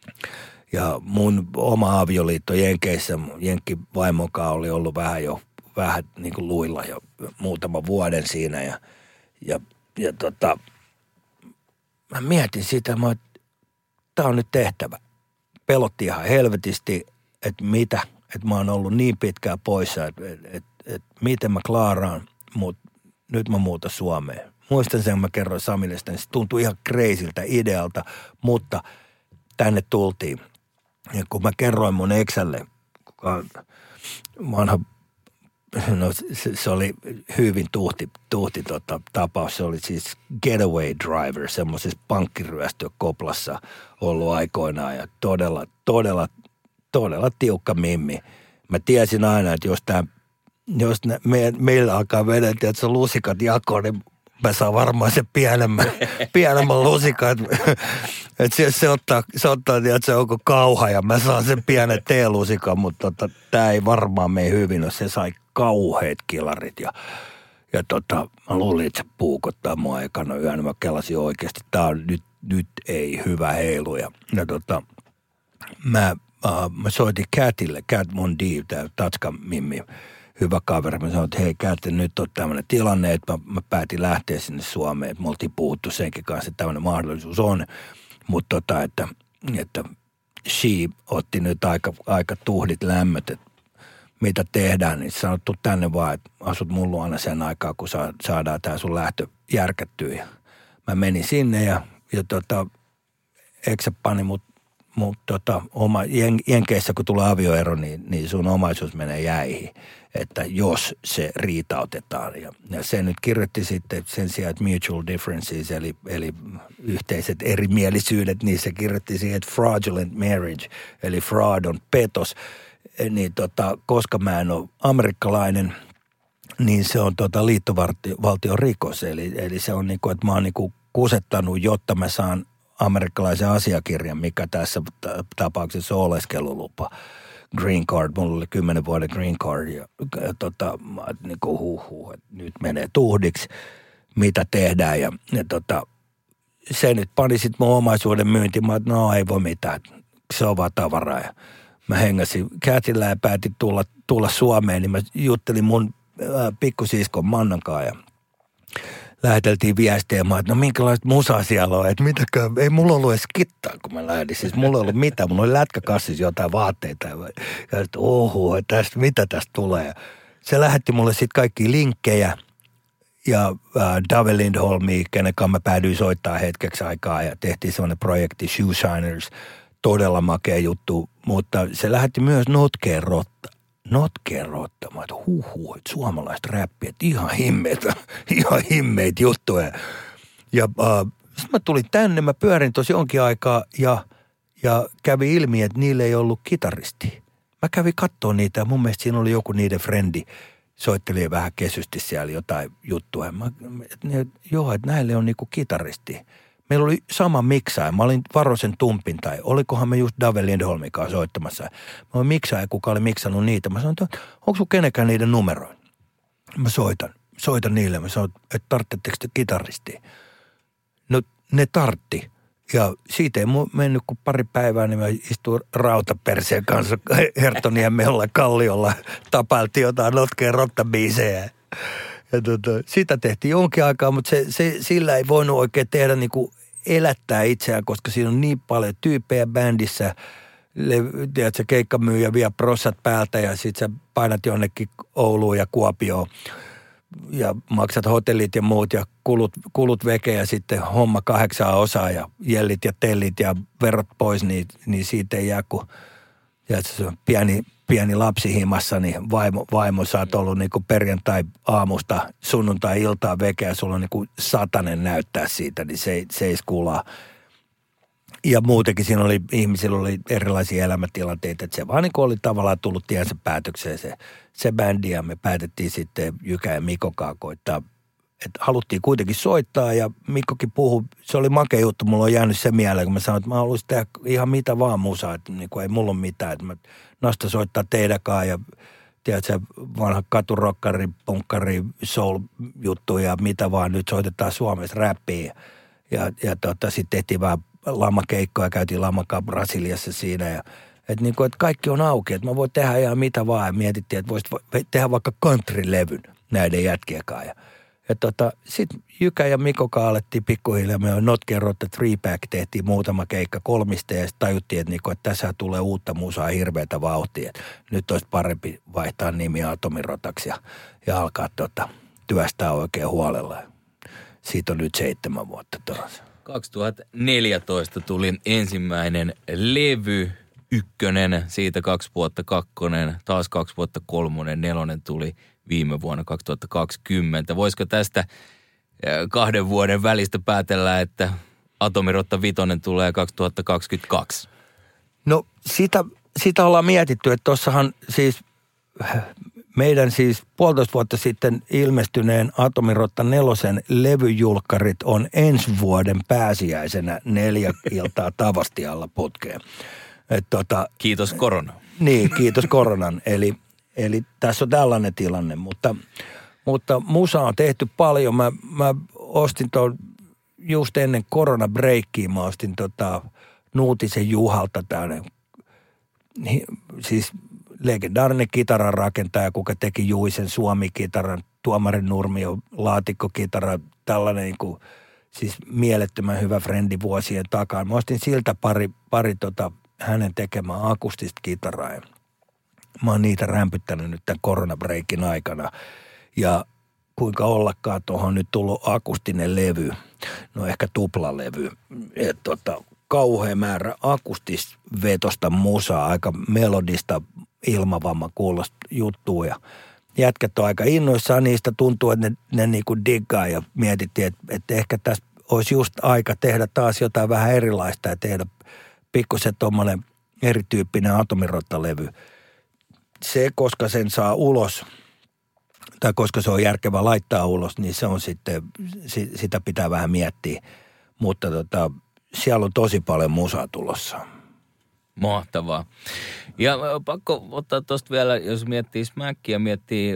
Speaker 3: ja mun oma avioliitto Jenkeissä, Jenkki vaimokaan oli ollut vähän jo, vähän niin kuin luilla jo muutaman vuoden siinä ja, ja, ja tota, mä mietin sitä, mä tämä on nyt tehtävä. Pelotti ihan helvetisti, että mitä, että mä oon ollut niin pitkään poissa, että, että, että, että miten mä klaaraan, mutta nyt mä muutan Suomeen. Muistan sen, kun mä kerroin Samille sitä, niin se tuntui ihan kreisiltä idealta, mutta tänne tultiin. Ja kun mä kerroin mun eksälle, kuka on vanha, no se, se oli hyvin tuhti, tuhti tota, tapaus. Se oli siis getaway driver, semmoisessa pankkiryöstökoplassa ollut aikoinaan ja todella, todella, todella tiukka mimmi. Mä tiesin aina, että jos tää, jos ne, me, meillä alkaa vedä, että se lusikat jakoon, niin mä saan varmaan se pienemmän, pienemmän lusikan. Että et se, se ottaa, se ottaa että se onko kauha ja mä saan sen pienen teelusikan, mutta tota, tää ei varmaan mene hyvin, jos se sai kauheat kilarit. Ja, ja tota, mä luulin, että se puukottaa mua ekana yönä. Mä kelasin oikeasti, tää on nyt, nyt ei hyvä heilu. Ja, ja tota, mä, äh, mä soitin Catille, Cat Von D, tää Tatska Mimmi. Hyvä kaveri. Mä sanoin, että hei Cat, nyt on tämmöinen tilanne, että mä, mä päätin lähteä sinne Suomeen. Että me oltiin puhuttu senkin kanssa, että tämmöinen mahdollisuus on. Mutta tota, että, että She otti nyt aika, aika tuhdit lämmöt, että mitä tehdään, niin sanottu tänne vaan, että asut mun luona sen aikaa, kun sa, saadaan tää sun lähtö järkättyä. Ja mä menin sinne ja, ja tota, eksä pani mut, mut tota, oma, jen, Jenkeissä kun tulee avioero, niin, niin sun omaisuus menee jäihin, että jos se riitautetaan. Ja, ja se nyt kirjoitti sitten sen sijaan, että mutual differences, eli, eli yhteiset erimielisyydet, niin se kirjoitti siihen, että fraudulent marriage, eli fraud on petos. Niin tota, koska mä en ole amerikkalainen, niin se on tota liittovaltion rikos. Eli, eli se on niin kuin, että mä oon niin kuin kusettanut, jotta mä saan amerikkalaisen asiakirjan, mikä tässä tapauksessa on oleskelulupa. Green card, mulla oli kymmenen vuoden green card ja, ja tota, mä niin kuin huh, huh, että nyt menee tuhdiksi, mitä tehdään. Ja, ja tota, se nyt pani sit mun omaisuuden myynti. Mä että no ei voi mitään, se on vaan tavaraa. Ja mä hengäsin Kätillä ja päätin tulla, tulla Suomeen, niin mä juttelin mun äh, pikkusiskon Mannankaan ja läheteltiin viestiä. Mä että no minkälaista musaa siellä on, että mitäkään, ei mulla ollut edes kittaa, kun mä lähdin. Siis mulla ei ollut mitään, mulla oli lätkäkassissa jotain vaatteita. Ja sitten ohu, että tästä, mitä tästä tulee. Se lähetti mulle sitten kaikki linkkejä ja äh, Dave Lindholmia, kenen kanssa mä päädyin soittaa hetkeksi aikaa ja tehtiin semmoinen projekti Shoe Shiners. Todella makea juttu, mutta se lähetti myös Notkeen Rotta. Notkeen Rotta. Mä oon, huhuu, että suomalaista räppiä, että ihan himmeitä, ihan himmeitä juttuja. Ja äh, sitten mä tulin tänne, mä pyörin tosi jonkin aikaa ja, ja kävi ilmi, että niillä ei ollut kitaristi. Mä kävin kattoo niitä ja mun mielestä siinä oli joku niiden frendi. Soitteli vähän kesysti siellä jotain juttua. Mä, että ne, joo, että näille on niinku kitaristi. Meillä oli sama miksaaja. Mä olin Varosen Tumpin tai olikohan me just Dave Lindholmin kanssa soittamassa. Mä olin miksaaja, kuka oli miksannut niitä. Mä sanoin, että onko sun kenenkään niiden numeroin? Mä soitan. Soitan niille. Mä sanoin, että tarvitsetteko te kitaristia? No ne tartti. Ja siitä ei mennyt kuin pari päivää, niin mä istuin rautaperseen kanssa Herttoniemellä kalliolla. Tapailtiin jotain Notkeen Rotta-biisejä. Ja tota, sitä tehtiin jonkin aikaa, mutta se, se, sillä ei voinut oikein tehdä niin kuin elättää itseään, koska siinä on niin paljon tyyppejä bändissä. Tiedätkö, keikkamyyjä vie prossat päältä ja sit sä painat jonnekin Ouluun ja Kuopioon ja maksat hotellit ja muut ja kulut, kulut veke ja sitten homma kahdeksaa osaa ja jellit ja tellit ja verot pois, niin, niin siitä ei jää kuin tiedätkö, se on pieni... pieni lapsi himassa, niin vaimo, vaimo sä oot ollut niin kuin perjantai-aamusta sunnuntai-iltaan vekeä, sulla on niin kuin satanen näyttää siitä, niin se, se ei skulaa. Ja muutenkin siinä oli, ihmisillä oli erilaisia elämäntilanteita, että se vaan niin kuin oli tavallaan tullut tiensä päätökseen se, se bändi, ja me päätettiin sitten Jykä ja Mikkokaan koittaa, että haluttiin kuitenkin soittaa, ja Mikkokin puhui, se oli makea juttu, mulla on jäänyt se mieleen, kun mä sanoin, että mä haluaisin tehdä ihan mitä vaan musaa, että niin kuin ei mulla ole mitään, että mä Nasta soittaa teidäkaan ja tiedätkö, vanha katurokkari, punkkari, soul-juttu ja mitä vaan. Nyt soitetaan Suomessa räppiä. Ja, ja tota, sitten tehtiin vähän lamakeikkoja, käytiin lamakaan Brasiliassa siinä. Ja, että niin kuin, että kaikki on auki, että mä voin tehdä ihan mitä vaan. Ja mietittiin, että voisit tehdä vaikka country-levyn näiden jätkiekaan. Ja, ja tota, sitten Jykä ja Mikkokaan alettiin pikkuhiljaa. Me on Notkeen Rotta three-pack, tehtiin muutama keikka kolmista ja sitten tajuttiin, että, niinku, että tässä tulee uutta musaa hirveätä vauhtia. Että nyt olisi parempi vaihtaa nimi Atomirotaksi ja, ja alkaa tota, työstää oikein huolella. Siitä on nyt seitsemän vuotta tuossa.
Speaker 2: kaksituhattaneljätoista tuli ensimmäinen levy, ykkönen, siitä kaksi vuotta kakkonen, taas kaksi vuotta kolmonen, nelonen tuli viime vuonna kaksituhattakaksikymmentä. Voisiko tästä kahden vuoden välistä päätellä, että Atomirotta vitonen tulee kaksituhattakaksikymmentäkaksi?
Speaker 3: No sitä, sitä ollaan mietitty, että tossahan siis meidän siis puolitoista vuotta sitten ilmestyneen Atomirotta nelosen levyjulkkarit on ensi vuoden pääsiäisenä neljä iltaa Tavastialla putkeen. Et tota,
Speaker 2: kiitos korona.
Speaker 3: Niin, kiitos koronan. Eli, eli tässä on tällainen tilanne, mutta, mutta musa on tehty paljon. Mä, mä ostin tuon just ennen koronabreikkiä, mä ostin tota Nuutisen Juhalta tämmöinen, siis legendaarinen kitaran rakentaja, kuka teki Juisen Suomi-kitaran, Tuomarin Nurmio, laatikkokitara, tällainen niin kuin, siis mielettömän hyvä frendi vuosien takaa. Mä ostin siltä pari, pari tota, hänen tekemään akustista kitaraa ja mä oon niitä rämpyttänyt nyt tämän koronabreikin aikana. Ja kuinka ollakaan, tuohon on nyt tullut akustinen levy, no ehkä tuplalevy, että tota, kauhean määrä akustisvetosta musaa, aika melodista, ilmavamman kuulosta juttua ja jätkät on aika innoissaan niistä, tuntuu, että ne, ne niinku diggaa ja mietittiin, että, että ehkä tässä olisi just aika tehdä taas jotain vähän erilaista ja tehdä pikkusen tuommoinen erityyppinen Atomirotta-levy. Se, koska sen saa ulos, tai koska se on järkevä laittaa ulos, niin se on sitten, sitä pitää vähän miettiä. Mutta tota, siellä on tosi paljon musaa tulossa.
Speaker 2: Mahtavaa. Ja pakko ottaa tuosta vielä, jos miettii Smackia, miettii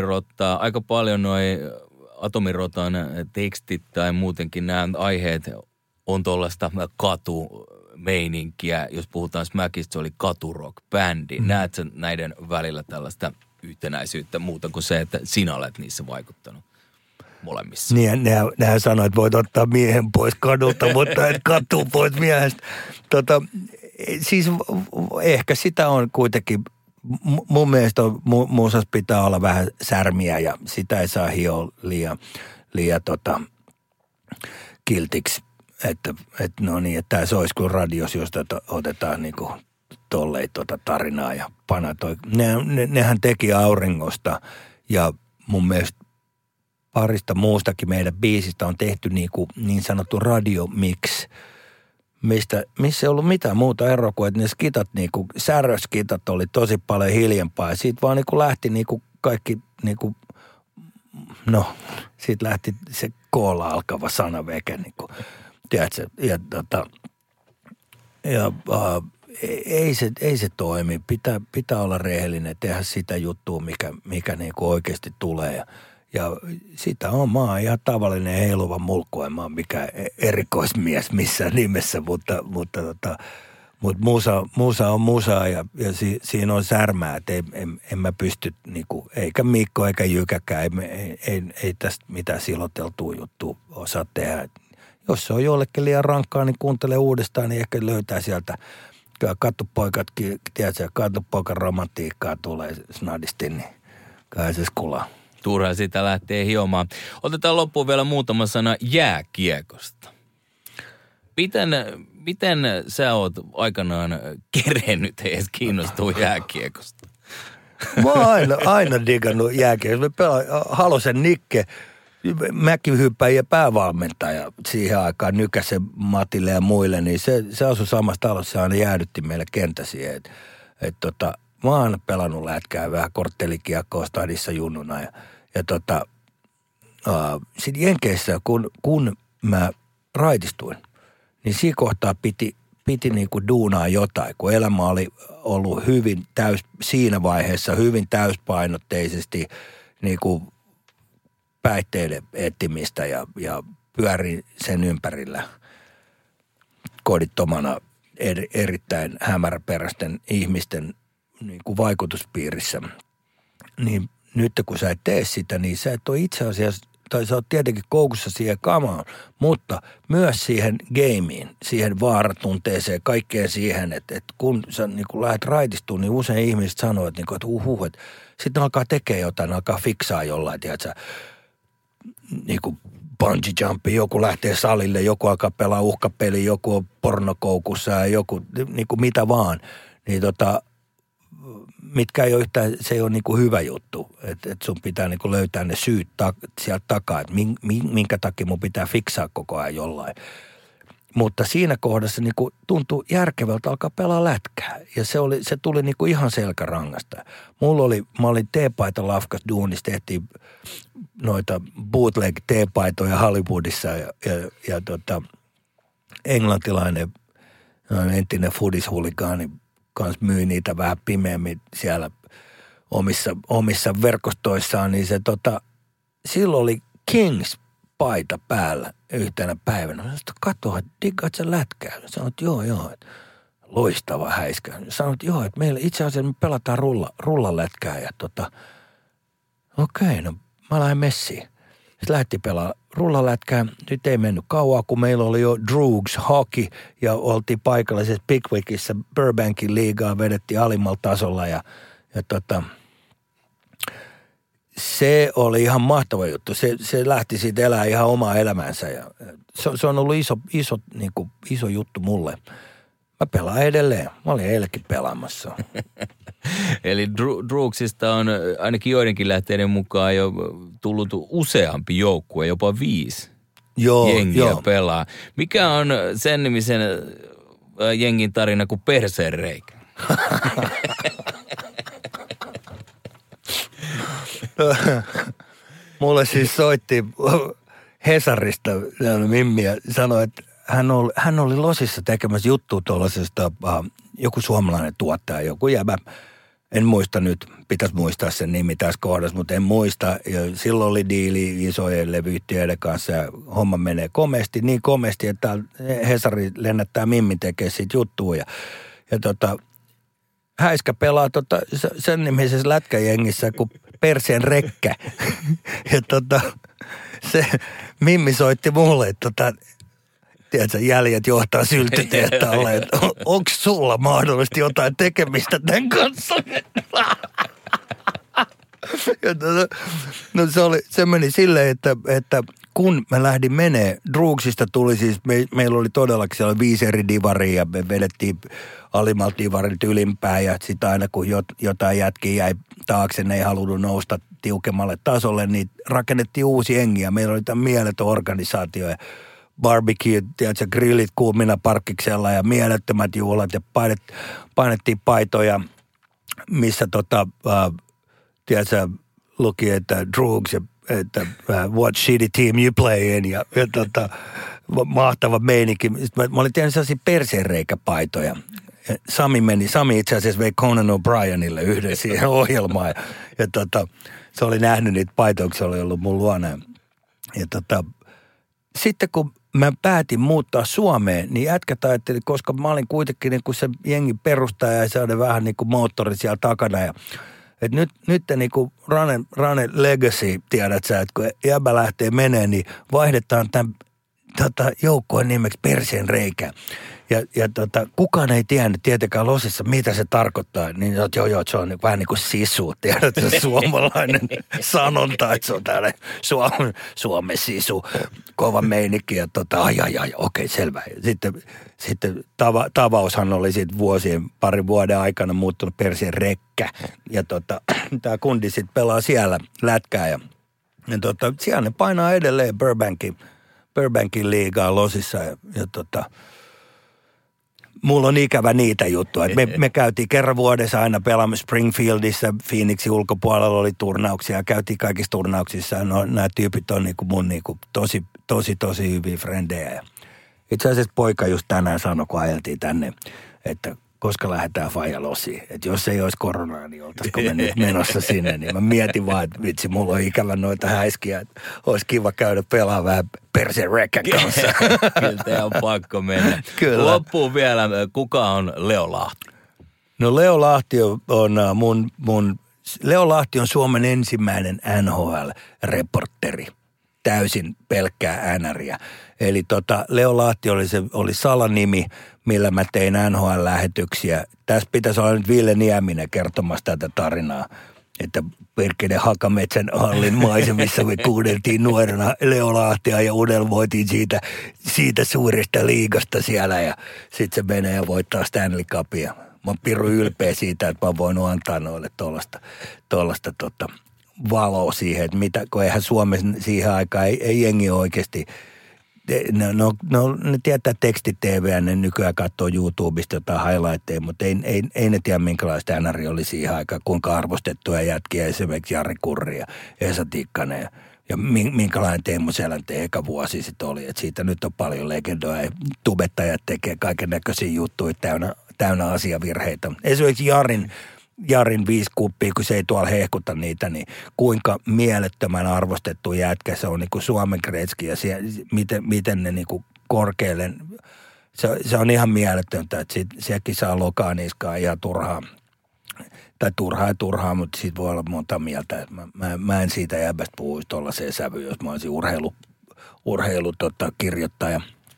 Speaker 2: Atomirottaa, aika paljon noi Atomirotan tekstit tai muutenkin nämä aiheet on tuollaista katumeininkiä. Jos puhutaan Smackista, se oli katurock-bändi. Mm. Näetkö näiden välillä tällaista yhtenäisyyttä muuta kuin se, että sinä olet niissä vaikuttanut molemmissa?
Speaker 3: Niin, nehän, nehän sanoi, että voit ottaa miehen pois kadulta, mutta et katu pois miehestä. Tota, siis ehkä sitä on kuitenkin, mun mielestä mu, muusas pitää olla vähän särmiä ja sitä ei saa hioa liian, liian tota, kiltiksi. Että, että no niin, että tämä olisi kuin radios, josta otetaan niinku tollei tota tarinaa ja panatoi. Ne, ne, nehän teki Auringosta ja mun mielestä parista muustakin meidän biisistä on tehty niinku niin sanottu radiomix, mistä, missä ei ollut mitään muuta eroa kuin, että ne skitat, niinku, säröskitat oli tosi paljon hiljempaa ja siitä vaan niinku lähti niinku kaikki niinku, no, siitä lähti se koolla alkava sanaveke niinku. Tiedätkö, ja tota, ja uh, ei, se, ei se toimi. Pitää, pitää olla rehellinen, tehdä sitä juttua, mikä, mikä niinku oikeasti tulee. Ja, ja sitä on, mä oon ihan tavallinen heiluva mulkku, en mä oon mikään erikoismies missään nimessä, mutta, mutta, tota, mutta musa, musa on musa ja, ja si, siinä on särmää, että ei, en, en mä pysty, niinku, eikä Mikko eikä Jykäkään, ei, ei, ei, ei tästä mitään siloteltua juttua osaa tehdä. Jos se on jollekin liian rankkaa, niin kuuntele uudestaan, niin ehkä löytää sieltä kattupoikatkin, tiedätkö, kattupoikan romantiikkaa tulee snadisti, niin kai se skulaa.
Speaker 2: Turha sitä lähtee hiomaan. Otetaan loppuun vielä muutama sana jääkiekosta. Miten, miten sä oot aikanaan kerennyt edes kiinnostua jääkiekosta?
Speaker 3: Mä oon aina, aina digannut jääkiekosta. Halosen Nikke, mäkihyppäjä päävalmentaja siihen aikaan Nykäsen Matille ja muille, niin se, se asui samassa talossa, aina jäädytti meille kentä siihen. Et, et tota, mä oon aina pelannut lätkää vähän korttelikiekkoa stadissa junnuna ja, ja tota, uh, sit Jenkeissä, kun, kun mä raitistuin, niin siinä kohtaa piti, piti niinku duunaa jotain, kun elämä oli ollut hyvin täys, siinä vaiheessa hyvin täyspainotteisesti niinku päihteiden etsimistä ja, ja pyörin sen ympärillä kodittomana er, erittäin hämäräperäisten ihmisten niin kuin vaikutuspiirissä. Niin nyt kun sä et tee sitä, niin sä et ole itse asiassa, tai sä oot tietenkin koukussa siihen kamaan, mutta myös siihen gameen, siihen vaaratunteeseen, kaikkeen siihen, että, että kun sä niin kun lähdet raitistumaan, niin usein ihmiset sanoo, että, että uhuh, että sitten alkaa tekemään jotain, alkaa fiksaa jollain, tiedätkö, niin kuin bungee jumpi, joku lähtee salille, joku alkaa pelaa uhkapeli, joku on pornokoukussa ja joku niin kuin mitä vaan. Niin tota, mitkä ei ole yhtään, se ei ole niin kuin hyvä juttu. Että et sun pitää niin kuin löytää ne syyt ta- sieltä takaa, että minkä takia mun pitää fiksaa koko ajan jollain. Mutta siinä kohdassa niin kuin tuntui järkevältä alkaa pelaa lätkää. Ja se, oli, se tuli niin kuin ihan selkärangasta. Mulla oli, mä olin teepaita lafkas duunissa, tehtiin noita bootleg teepaitoja Hollywoodissa ja, ja, ja tota, englantilainen entinen foodishuligaani kanssa myi niitä vähän pimeämmin siellä omissa, omissa verkostoissaan, niin se tota, silloin oli Kings paita päällä yhtenä päivänä. Mä sanoin, että katso, että diggaat sä lätkää? Sanoin, että joo, joo, että loistava häiskä. Sanoin, että joo, että meillä itse asiassa me pelataan rulla, rullalätkää ja tota, okei, okay, no mä lähden messiin. Sitten lähti pelaa rullalätkää. Nyt ei mennyt kauaa, kun meillä oli jo Droogs hockey ja oltiin paikallisessa Pickwickissa Burbankin liigaa, vedettiin alimmalla tasolla ja, ja tota, se oli ihan mahtava juttu. Se, se lähti siitä elää ihan omaa elämänsä ja se, se on ollut iso, iso, niin kuin, iso juttu mulle. Mä pelaan edelleen. Mä olin eilenkin pelaamassa.
Speaker 2: Eli Droogsista on ainakin joidenkin lähteiden mukaan jo tullut useampi joukkue, jopa viisi
Speaker 3: joo,
Speaker 2: jengiä
Speaker 3: joo.
Speaker 2: pelaa. Mikä on sen nimisen jengin tarina kuin Perseen reikä?
Speaker 3: Mulle siis soitti Hesarista Mimmi ja sanoi, että hän oli, hän oli Losissa tekemässä juttua tuollaisesta, uh, joku suomalainen tuottaja, joku jäbä, En muista nyt, pitäisi muistaa sen nimi tässä kohdassa, mutta en muista. Ja silloin oli diili isojen levyyhtiöiden kanssa ja homma menee komeasti, niin komeasti, että Hesari lennättää Mimmin tekee siitä juttua. Ja, ja tota, Häiskä pelaa tota, sen nimisessä lätkäjengissä kuin Perseen rekkä. Ja tota, se Mimmi soitti mulle, että tota, tiedätkö, jäljet johtaa syltytehtaalle, että on, onko sulla mahdollisesti jotain tekemistä tämän kanssa? Ja tota, no se, oli, se meni silleen, että, että kun mä lähdin menee, Droogsista tuli siis, me, meillä oli todellakin siellä viisi eri divaria ja me vedettiin alimmalta divarilta ylimpään ja sitten aina kun jot, jotain jätkiä jäi taakse, ne ei halunnut nousta tiukemmalle tasolle, niin rakennettiin uusi jengi ja meillä oli tämä mieletön organisaatio ja barbecue, tiedätkö, grillit kuumina parkkiksella ja mielettömät juhlat ja painet, painettiin paitoja, missä tota, äh, tiedätkö, luki, että Droogs ja että uh, what shitty team you play in ja, ja tota, mahtava meininki. Mä, mä olin tehnyt sellaisia perseenreikäpaitoja. Sami meni, Sami itse asiassa vei Conan O'Brienille yhden siihen ohjelmaan ja, ja tota, se oli nähnyt niitä paitoja, kun se oli ollut mun luona. Ja tota, sitten kun mä päätin muuttaa Suomeen, niin jätkät ajatteli, koska mä olin kuitenkin niin kuin se jengi perustaja ja se oli vähän niin kuin moottori siellä takana ja että nyt, nyt niin kuin Rane, Rane Legacy, tiedät sä, että kun jäbä lähtee menee, niin vaihdetaan tämän tota, joukkojen nimeksi Perseen reikä. Ja, ja tota, kukaan ei tiennyt tietenkään Losissa, mitä se tarkoittaa. Niin joo, joo, se on niin, vähän niin kuin sisu, tiedät se suomalainen sanonta, että se on täällä Suomen, Suomen sisu, kova meininki ja tota, ai, ai, ai, okei, selvä. Sitten, sitten tava, tavaushan oli sitten vuosien, parin vuoden aikana muuttunut Perseen rekkä. Ja tota, tämä kundi sitten pelaa siellä lätkää ja, ja tota, siellä ne painaa edelleen Burbankin, Burbankin liigaa Losissa ja, ja tota, mulla on ikävä niitä juttuja. Me, me käytiin kerran vuodessa aina pelaamme Springfieldissa, Phoenixin ulkopuolella oli turnauksia. Käytiin kaikissa turnauksissa. No, nämä tyypit on niinku mun niinku tosi, tosi, tosi hyviä frendejä. Itse asiassa poika just tänään sanoi, kun ajeltiin tänne, että koska lähdetään Fajalosiin. Että jos ei olisi koronaa, niin oltaisiko me nyt menossa sinne. Niin mä mietin vaan, että vitsi, mulla on ikävä noita häiskiä. Että olisi kiva käydä pelaa vähän Perseen rekkän kanssa.
Speaker 2: Kyllä teidän on pakko mennä.
Speaker 3: Kyllä.
Speaker 2: Loppuun vielä, kuka on Leo Lahti?
Speaker 3: No Leo Lahti on mun, mun, Leo Lahti on Suomen ensimmäinen N H L-reporteri. Täysin pelkkää änäriä. Eli tota, Leo Lahti oli se oli salanimi, millä mä tein N H L-lähetyksiä. Tässä pitäisi olla nyt Ville Nieminen kertomassa tätä tarinaa, että Perkele Hakametsän hallin maisemissa me kuunneltiin nuorena Leo Lahtia ja unelmoitiin siitä, siitä suuresta liigasta siellä ja sitten se menee ja voittaa Stanley Cupia. Mä oon pirun ylpeä siitä, että mä oon voinut antaa noille tuollaista, tuollaista tota, valoa siihen, että mitä, kun eihän Suomessa siihen aikaan ei, ei jengi oikeasti. No, no, no ne tietää teksti-T V, ne nykyään katsoo YouTubesta jotain highlightteja, mutta ei, ei, ei ne tiedä minkälaista N R oli siihen aikaan, kuinka arvostettuja jätkiä, esimerkiksi Jari Kurri ja Esa Tikkanen ja, ja minkälainen Teemu Selänteen eka vuosi sitten oli, että siitä nyt on paljon legendoja ja tubettajat tekee kaiken näköisiä juttuja täynnä, täynnä asiavirheitä. Esimerkiksi Jarin Jarin viisi kuppia, kun se ei tuolla hehkuta niitä, niin kuinka mielettömän arvostettu jätkä se on niin kuin Suomen Gretzky ja siellä, miten, miten ne niin kuin korkealle, se, se on ihan mieletöntä, että sit, sielläkin saa lokaa niskaa ihan turhaa, tai turhaa ja turhaa, mutta siitä voi olla monta mieltä. Mä, mä, mä en siitä jäbästä puhuisi tuollaiseen sävyyn, jos mä olisin urheilu, urheilu tota, kirjoittaja.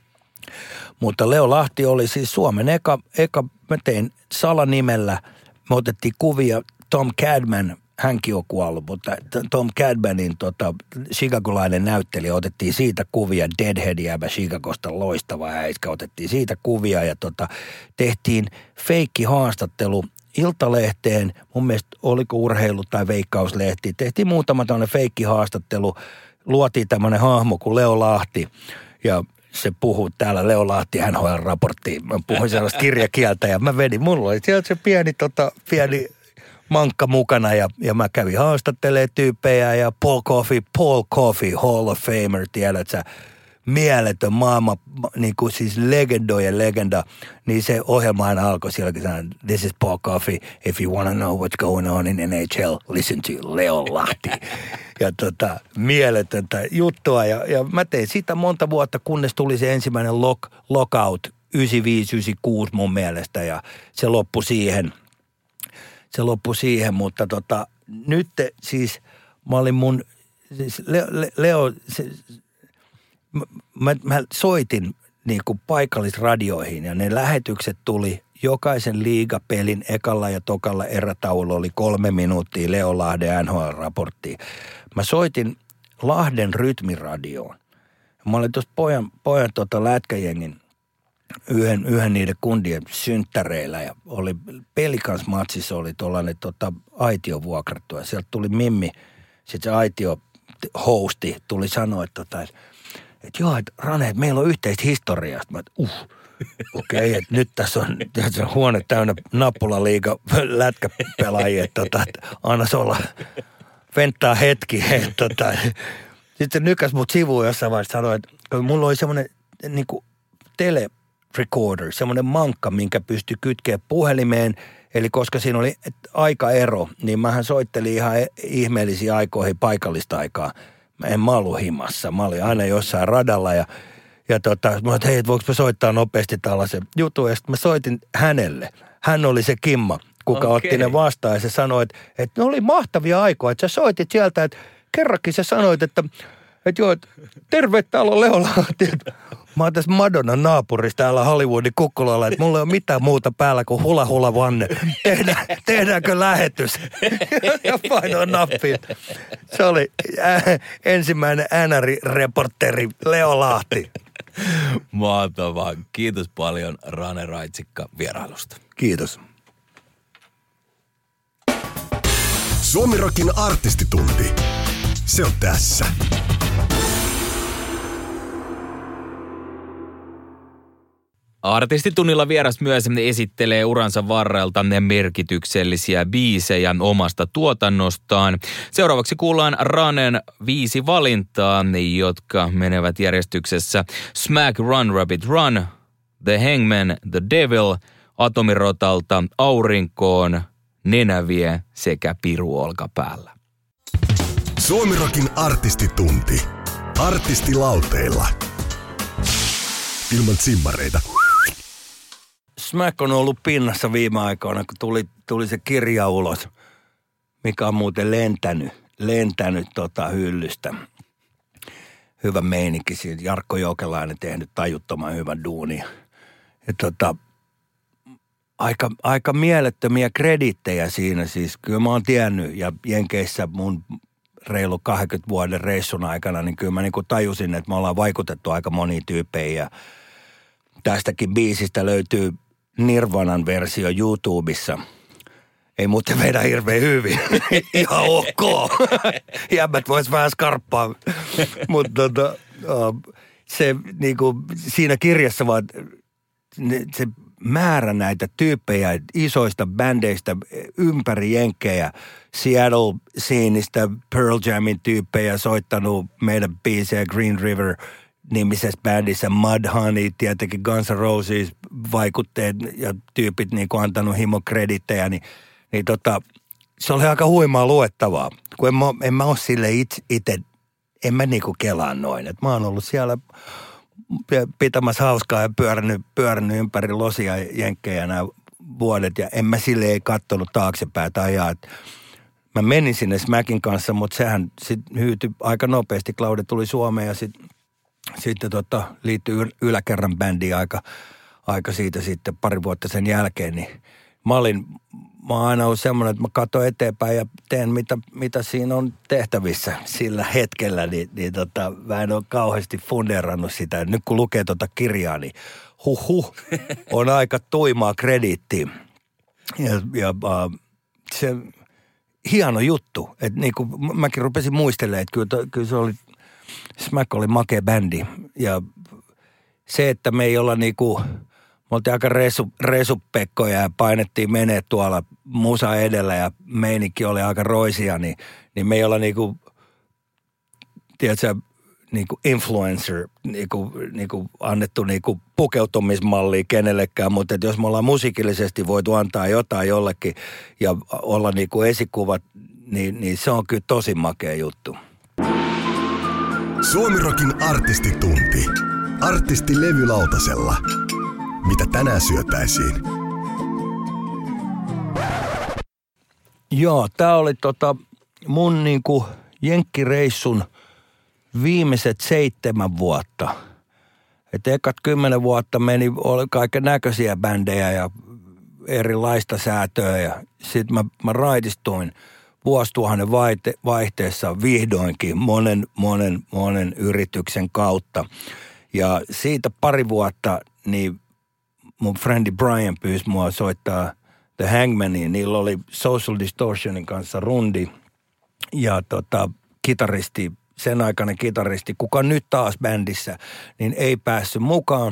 Speaker 3: Mutta Leo Lahti oli siis Suomen eka, eka mä tein salanimellä. Me otettiin kuvia, Tom Cadman, hänkin on kuollut, mutta Tom Cadmanin tota, chicagolainen näyttelijä, otettiin siitä kuvia, Deadhead jäävä Chicagosta loistava häiskä, otettiin siitä kuvia ja tota, tehtiin feikki haastattelu Iltalehteen, mun mielestä oliko urheilu tai veikkauslehti, tehtiin muutama tämmöinen feikki haastattelu, luotiin tämmöinen hahmo kuin Leo Lahti ja se puhuu täällä Leo Lahti N H L-raporttiin. Mä puhuin sellaista kirjakieltä ja mä vedin. Mulla oli sieltä se pieni, tota, pieni mankka mukana ja, ja mä kävin haastattelemaan tyyppejä ja Paul Coffey, Paul Coffey, Hall of Famer, tiedät sä. mieletön maailma, niin kuin siis legendojen legenda, niin se ohjelma aina alkoi siellä, kun sanoi, this is Paul Coffey, if you want to know what's going on in N H L, listen to Leo Lahti. Ja tota, mieletöntä juttua, ja, ja mä tein sitä monta vuotta, kunnes tuli se ensimmäinen lock, lockout, yhdeksänkymmentäviisi yhdeksänkymmentäkuusi mun mielestä, ja se loppui siihen, se loppui siihen, mutta tota, nyt siis mä olin mun, siis Leo, Leo se, Mä, mä soitin niin kuin paikallisradioihin ja ne lähetykset tuli jokaisen liigapelin ekalla ja tokalla erätaululla oli kolme minuuttia Leo Lahden N H L-raporttiin. Mä soitin Lahden rytmiradioon. Mä olin tuossa pojan, pojan tota lätkäjengin yhden, yhden niiden kundien synttäreillä ja oli Pelikans-matsissa oli tuollainen tota, aitio vuokrattu ja sieltä tuli Mimmi, sitten se aitio hosti tuli sanoa, että tota, että joo, että Rane, että meillä on yhteistä historiaa. Mä että uh, okei, okay, että nyt tässä on, tässä on huone täynnä nappulaliiga lätkäpelaajia, että tota, että anna se olla, venttaa hetki. Että, tota. Sitten se nykäs mut sivuun jossain vaiheessa sanoi, että mulla oli semmoinen niin kuin telerecorder, semmoinen mankka, minkä pystyi kytkeä puhelimeen. Eli koska siinä oli aikaero, niin mähän soittelin ihan ihmeellisiin aikoihin paikallista aikaa. Mä en mä ollut himassa. Mä olin aina jossain radalla ja, ja tota, mä olin, että hei, voinko mä soittaa nopeasti tällaisen jutun. Ja sitten mä soitin hänelle. Hän oli se Kimma, kuka okay. otti ne vastaan ja se sanoi, että, että ne oli mahtavia aikoja. Että sä soitit sieltä, että kerrankin sä sanoit, että, että joo, että terve, täällä on Leo Lahti. Mä oon tässä Madonnan naapurissa täällä Hollywoodin Kukkulalla, että mulla ei ole mitään muuta päällä kuin hula hula vanne. Tehdään, tehdäänkö lähetys? Ja painoin nappiin. Se oli äh, ensimmäinen N R-reporteri Leo Lahti.
Speaker 2: Mahtavaa. Kiitos paljon Rane Raitsikka vierailusta.
Speaker 3: Kiitos.
Speaker 1: Suomirokin artistitunti. Se on tässä.
Speaker 2: Artistitunnilla vieras myös esittelee uransa varrelta ne merkityksellisiä biisejä omasta tuotannostaan. Seuraavaksi kuullaan Ranen viisi valintaa, jotka menevät järjestyksessä Smack, Run, Rabbit, Run, The Hangman, The Devil, Atomirotalta, Aurinkoon, Nenävie sekä Piru olkapäällä.
Speaker 1: Suomirokin artistitunti. Artistilauteilla. Ilman simmareita.
Speaker 3: Smack on ollut pinnassa viime aikoina, kun tuli, tuli se kirja ulos, mikä on muuten lentänyt, lentänyt tota hyllystä. Hyvä meininki siitä. Jarkko Jokelainen tehnyt tajuttoman hyvän duunin. Ja tota, aika, aika mielettömiä kredittejä siinä siis. Kyllä mä oon tiennyt ja Jenkeissä mun reilu kaksikymmentä vuoden reissun aikana, niin kyllä mä niinku tajusin, että me ollaan vaikutettu aika moniin tyyppeihin ja tästäkin biisistä löytyy Nirvanan versio YouTubessa. Ei muuten vedä hirveän hyvin. Ihan ok. Jäbät vois vähän skarppaa. Mutta tota, se niinku siinä kirjassa vaan se määrä näitä tyyppejä isoista bändeistä ympäri jenkkejä. Seattle-siinistä Pearl Jamin tyyppejä soittanut meidän biisejä Green River nimisessä bändissä, Mudhoney, tietenkin Guns N' Roses vaikutteet ja tyypit niin kuin antanut himokredittejä, niin, niin tota, se oli aika huimaa luettavaa. Kun en mä, en mä ole sille itse, en mä niinku kelaan noin. Et mä oon ollut siellä pitämässä hauskaa ja pyörännyt, pyörännyt ympäri losia jenkkejä nämä vuodet ja en mä sille ei kattonut taaksepäin tai ajaa. Mä menin sinne Smackin kanssa, mutta sehän sitten hyytyi aika nopeasti. Claude tuli Suomeen ja sitten Sitten tota, liittyi yläkerran bändiin aika, aika siitä sitten pari vuotta sen jälkeen, niin mä olin, mä oon aina ollut semmoinen, että mä katson eteenpäin ja teen mitä, mitä siinä on tehtävissä sillä hetkellä, niin, niin tota, mä en ole kauheasti funderannut sitä. Nyt kun lukee tota kirjaa, niin huh huh, on aika tuimaa krediittiä. Ja, ja uh, se hieno juttu, että niin kuin mäkin rupesin muistelemaan, että kyllä, kyllä se oli, Smack oli makea bändi ja se, että me ei olla niinku, me oltiin aika resu, resupekkoja ja painettiin menee tuolla musa edellä ja meininki oli aika roisia, niin, niin me ei olla niinku, tiedätkö, niinku influencer, niinku, niinku annettu niinku pukeutumismallia kenellekään, mutta jos me ollaan musiikillisesti voitu antaa jotain jollekin ja olla niinku esikuvat, niin, niin se on kyllä tosi makea juttu.
Speaker 1: Suomirokin artistitunti. Artisti levylautasella. Mitä tänään syötäisiin?
Speaker 3: Joo, tää oli tota mun niinku jenkkireissun viimeiset seitsemän vuotta. Et ekat kymmenen vuotta meni, oli kaiken näköisiä bändejä ja erilaista säätöä ja sit mä, mä raidistuin vuosituhannen vaihte, vaihteessa vihdoinkin monen, monen, monen yrityksen kautta. Ja siitä pari vuotta niin mun friendi Brian pyysi mua soittaa The Hangmaniin. Niillä oli Social Distortionin kanssa rundi ja tota, kitaristi, sen aikainen kitaristi, kuka on nyt taas bändissä, niin ei päässyt mukaan.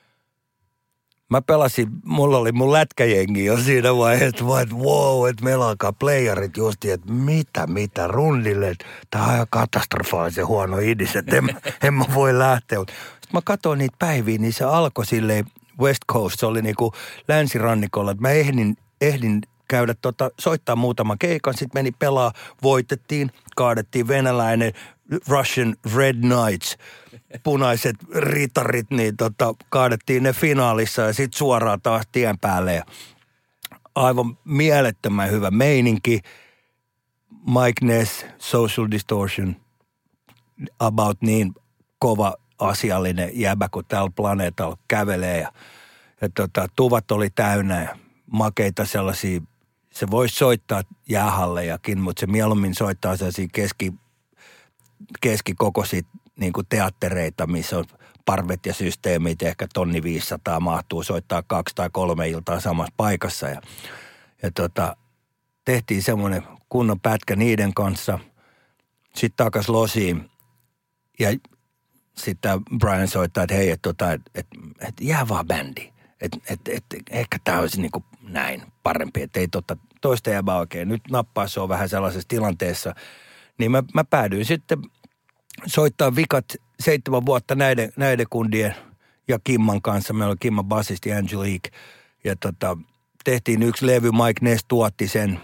Speaker 3: Mä pelasin, mulla oli mun lätkäjengi jo siinä vaiheessa, että wow, että meillä alkaa playerit justi, että mitä, mitä, rundille, tää on ihan katastrofaalisen huono idis, että en, en mä voi lähteä. Sitten mä katsoin niitä päiviä, niin se alkoi silleen West Coast, se oli niinku länsirannikolla, että mä ehdin, ehdin käydä tota, soittaa muutaman keikan, sitten meni pelaa, voitettiin, kaadettiin venäläinen Russian Red Knights, punaiset ritarit, niin tota, kaadettiin ne finaalissa ja sitten suoraan taas tien päälle. Ja aivan mielettömän hyvä meininki. Mike Ness, Social Distortion, about niin kova asiallinen jäbä, kun täällä planeetalla kävelee. Ja, ja tota, tuvat oli täynnä ja makeita sellaisia, se voisi soittaa jäähallejakin, mutta se mieluummin soittaa sellaisia keski, keskikokoisia niin kuin teattereita, missä on parvet ja systeemit, ehkä tonni viisisataa mahtuu, soittaa kaksi tai kolme iltaa samassa paikassa. Ja, ja tota, tehtiin semmoinen kunnon pätkä niiden kanssa. Sitten takas losiin ja sitten Brian soittaa, että hei, että tota, et, et, et jää vaan bändi. Että et, et, ehkä tämä olisi niin kuin näin parempi, että ei tota, toista jäbää oikein. Nyt nappaa, se on vähän sellaisessa tilanteessa. Niin mä, mä päädyin sitten soittaa vikat seitsemän vuotta näiden, näiden kundien ja Kimman kanssa. Meillä oli Kimman basisti Angelique. Ja tota, tehtiin yksi levy, Mike Ness tuotti sen.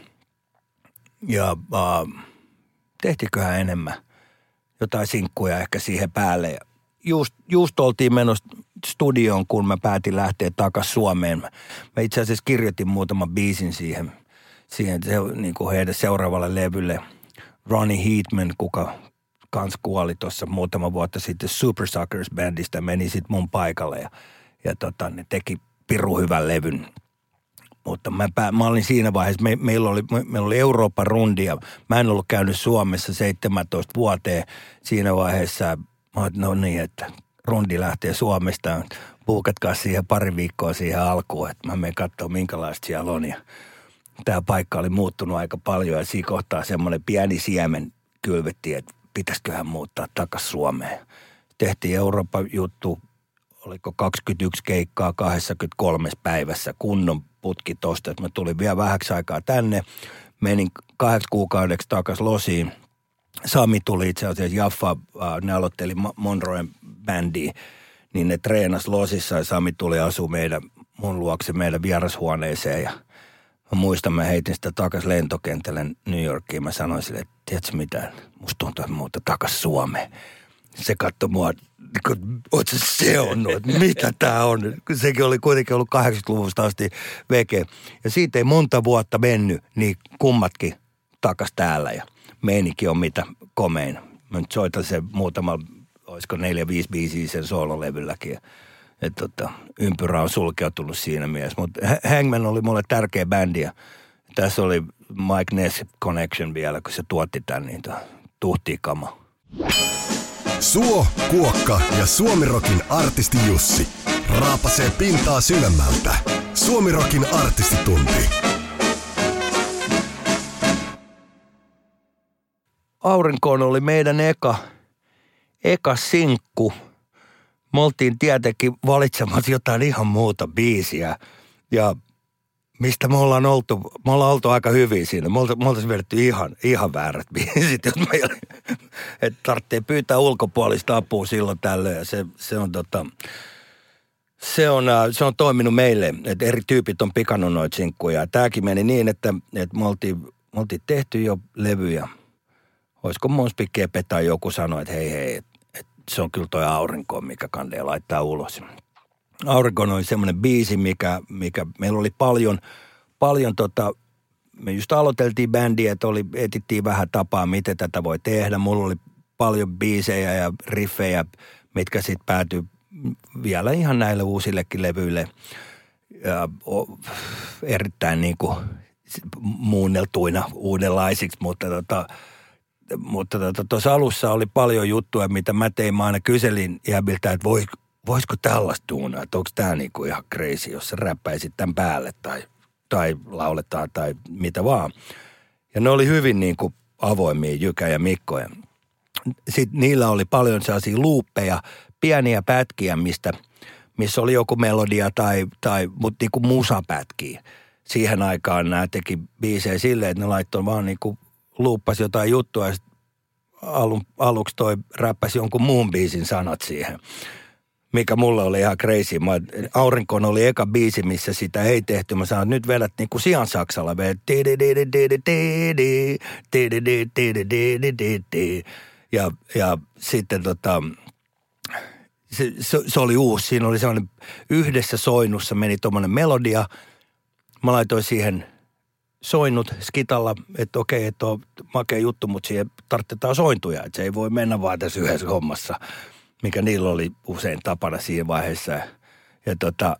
Speaker 3: Ja uh, tehtiköhän enemmän jotain sinkkuja ehkä siihen päälle. Ja just, just oltiin menossa studioon, kun mä päätin lähteä takaisin Suomeen. Mä, mä itse asiassa kirjoitin muutaman biisin siihen, siihen se, niin kuin heidän seuraavalle levylle. Ronnie Heatman, kuka kans kuoli tuossa muutama vuotta sitten Super Suckers-bändistä, meni sitten mun paikalle ja, ja tota, ne teki pirun hyvän levyn. Mutta mä, pää, mä olin siinä vaiheessa, me, meillä, oli, me, meillä oli Euroopan rundi ja mä en ollut käynyt Suomessa seitsemäntoista vuoteen. Siinä vaiheessa mä olin, no niin, että rundi lähtee Suomesta, buukatkaa siihen pari viikkoa siihen alkuun, että mä menen katsoa minkälaista siellä on. Ja tämä paikka oli muuttunut aika paljon ja siinä kohtaa semmoinen pieni siemen kylvettiin, että pitäisiköhän muuttaa takaisin Suomeen. Tehtiin Euroopan juttu, oliko kaksikymmentäyksi keikkaa kaksikymmentäkolme päivässä, kunnon putki tosta, että mä tulin vielä vähäksi aikaa tänne, menin kahdeksi kuukaudeksi takaisin losiin. Sami tuli itse asiassa, Jaffa, äh, ne aloitteli Monroen bändiin, niin ne treenasi losissa ja Sami tuli asua meidän, mun luokse meidän vierashuoneeseen ja mä muistan, mä heitin sitä takaisin lentokentälle New Yorkiin. Mä sanoin sille, että tiedätkö mitä, musta tuntuu muuta takaisin Suomeen. Se katsoi mua, niin oot sä seonnut, että mitä tää on. Sekin oli kuitenkin ollut kahdeksankymmentäluvusta asti veke. Ja siitä ei monta vuotta mennyt, niin kummatkin takas täällä. Ja meininki on mitä komein. Mä nyt soitan sen muutama, olisiko neljä, viisi biisiä sen soololevylläkin. Että tota, ympyrä on sulkeutunut siinä mielessä. Mutta Hangman oli mulle tärkeä bändi ja tässä oli Mike Ness Connection vielä, kun se tuotti tän, niin tuhtii kama.
Speaker 1: Suo, Kuokka ja Suomirokin artisti Jussi raapasee pintaa syvemmältä. Suomirokin artistitunti.
Speaker 3: Aurinkoon oli meidän eka, eka sinkku. Me oltiin tietenkin valitsemassa jotain ihan muuta biisiä. Ja mistä me ollaan oltu, me ollaan oltu aika hyviä siinä. Me oltaisiin vedetty ihan, ihan väärät biisit, jos meillä, että tarvitsee pyytää ulkopuolista apua silloin tällöin. Ja se, se on tota, se on, se on toiminut meille, että eri tyypit on pikannut noita sinkkuja. Tämäkin meni niin, että, että me, oltiin, me oltiin tehty jo levyjä. Olisiko Monspikkiä Petä joku sanoi, että hei hei, että, että se on kyllä toi Aurinko, mikä kandee laittaa ulos. Aurinko oli semmoinen biisi, mikä, mikä meillä oli paljon, paljon tota, me just aloiteltiin bändiä, että oli, etittiin vähän tapaa, miten tätä voi tehdä. Mulla oli paljon biisejä ja riffejä, mitkä sitten päätyi vielä ihan näille uusillekin levyille. Ja, o, erittäin niin kuin muunneltuina uudenlaisiksi, mutta tota, mutta tuossa tota, alussa oli paljon juttuja, mitä mä tein. Mä aina kyselin jäbiltä, että voi, voisiko tällaista duunaa, että onko tämä niinku ihan crazy, jos sä räppäisit tämän päälle tai, tai lauletaan tai mitä vaan. Ja ne oli hyvin niinku avoimia, Jykä ja Mikko. Ja sitten niillä oli paljon sellaisia luuppeja, pieniä pätkiä, mistä, missä oli joku melodia tai, tai mutta niinku musapätkiä. Siihen aikaan nämä teki biisejä silleen, että ne laittoi vaan niinku luuppasi jotain juttua ja alun, aluksi toi räppäsi jonkun muun biisin sanat siihen, mikä mulle oli ihan crazy. Mä, Aurinkoon oli eka biisi, missä sitä ei tehty. Mä sanoin, että nyt vedät niin kuin Sian Saksalla. Ja, ja sitten tota, se, se, se oli uusi. Siinä oli sellainen yhdessä soinnussa meni tommonen melodia. Mä laitoin siihen soinnut skitalla, että okei, että on makea juttu, mutta siihen tarvitaan sointuja, että se ei voi mennä vaan tässä yhdessä hommassa, mikä niillä oli usein tapana siinä vaiheessa. Ja tota,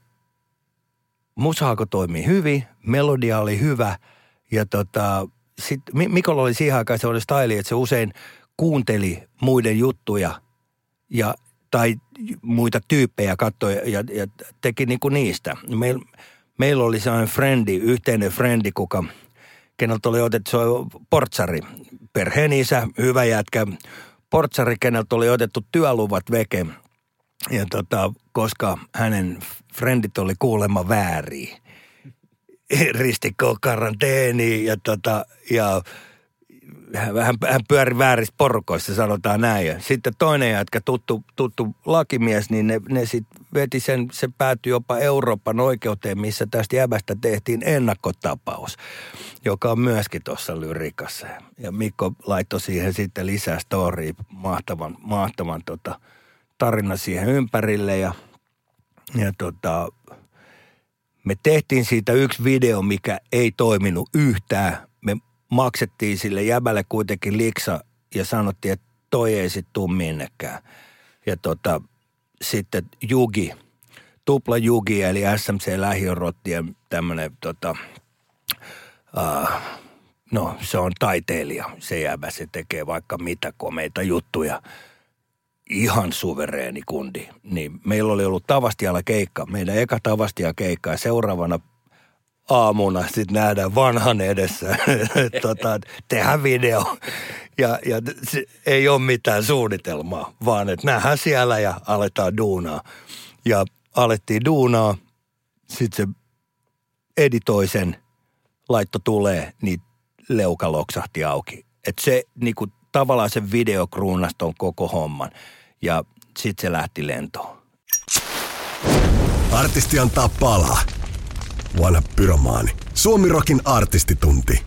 Speaker 3: musaako toimii hyvin, melodia oli hyvä ja tota, sitten Mikolla oli siihen aikaan se oli style, että se usein kuunteli muiden juttuja ja, tai muita tyyppejä katsoi ja, ja teki niinku niistä. Meillä Meillä oli sellainen frendi, yhteinen frendi, kuka, keneltä oli otettu, se on portsari, perheen isä, hyvä jätkä, portsari, keneltä oli otettu työluvat veke. Ja tota, koska hänen frendit oli kuulemma vääriä, ristikkoon karanteeniin ja tota, ja hän, hän pyöri väärissä porukoissa, sanotaan näin. Ja sitten toinen jätkä, tuttu, tuttu lakimies, niin ne, ne sitten veti sen, se päätyi jopa Euroopan oikeuteen, missä tästä jäbästä tehtiin ennakkotapaus, joka on myöskin tuossa lyrikassa. Ja Mikko laittoi siihen sitten lisää storya, mahtavan, mahtavan tota, tarina siihen ympärille. Ja, ja tota, me tehtiin siitä yksi video, mikä ei toiminut yhtään. Me maksettiin sille jäbälle kuitenkin liksa ja sanottiin, että toi ei sit tuu minnekään. Ja tota, sitten Jugi, tupla Jugi eli S M C-lähiörottien tämmönen tota, uh, no se on taiteilija, se jäbä, se tekee vaikka mitä komeita juttuja. Ihan suvereeni kundi. Niin meillä oli ollut Tavastialla keikka, meidän eka Tavastia keikka ja seuraavana aamuna sitten nähdään vanhan edessä, tota, tehdään video ja, ja se, ei ole mitään suunnitelmaa, vaan että nähdään siellä ja aletaan duunaa. Ja alettiin duunaa, sitten se editoi sen, laitto tulee, niin leuka loksahti auki. Että se niinku tavallaan se video kruunasi ton koko homman ja sitten se lähti lentoon.
Speaker 1: Artisti antaa palaa. Vanha pyromaani. Suomi Rockin artistitunti.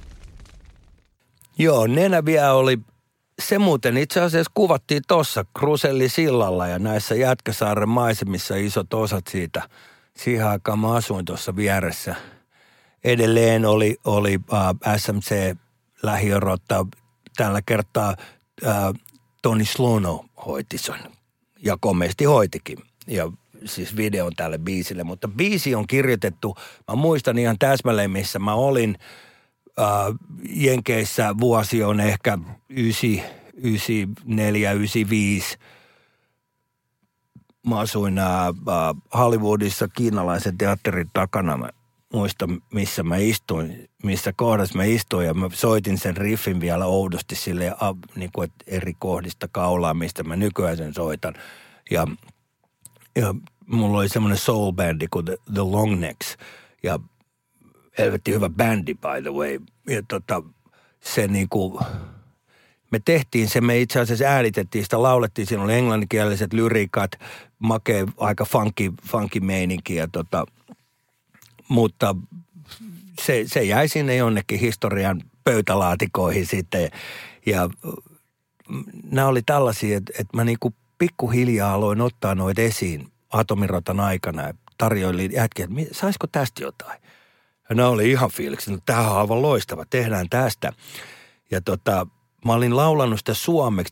Speaker 3: Joo, Nenäviä oli, se muuten itse asiassa kuvattiin tuossa Krusellisillalla ja näissä Jätkäsaaren maisemissa isot osat siitä. Siihen aikaan mä asuin tuossa vieressä. Edelleen oli, oli uh, S M C-lähiörotta. Tällä kertaa uh, Toni Slono hoiti sen ja komeasti hoitikin. Ja siis videon tälle biisille, mutta biisi on kirjoitettu, mä muistan ihan täsmälleen, missä mä olin äh, Jenkeissä, vuosi on ehkä yhdeksänkymmentäneljä yhdeksänkymmentäviisi. Mä asuin äh, Hollywoodissa kiinalaisen teatterin takana, mä muistan missä mä istuin, missä kohdassa mä istuin ja mä soitin sen riffin vielä oudosti silleen, äh, niin kuin eri kohdista kaulaa, mistä mä nykyään sen soitan ja Ja mulla oli semmoinen soul-bändi kuin The, The Longnecks. Ja helvetti hyvä bändi by the way. Ja tota, se niinku, me tehtiin se, me itse asiassa äänitettiin sitä, laulettiin, siinä oli englanninkieliset lyriikat, makea, aika funky, funky meininki ja tota, mutta se, se jäi sinne jonnekin historian pöytälaatikoihin sitten ja nämä oli tällaisia, että, että mä niinku pikkuhiljaa aloin ottaa noita esiin Atomirotan aikana ja tarjoilin jätkiä, että saisiko tästä jotain? Ja nämä oli ihan fiiliksi, no tämähän on aivan loistava, tehdään tästä. Ja tota, mä olin laulanut sitä suomeksi,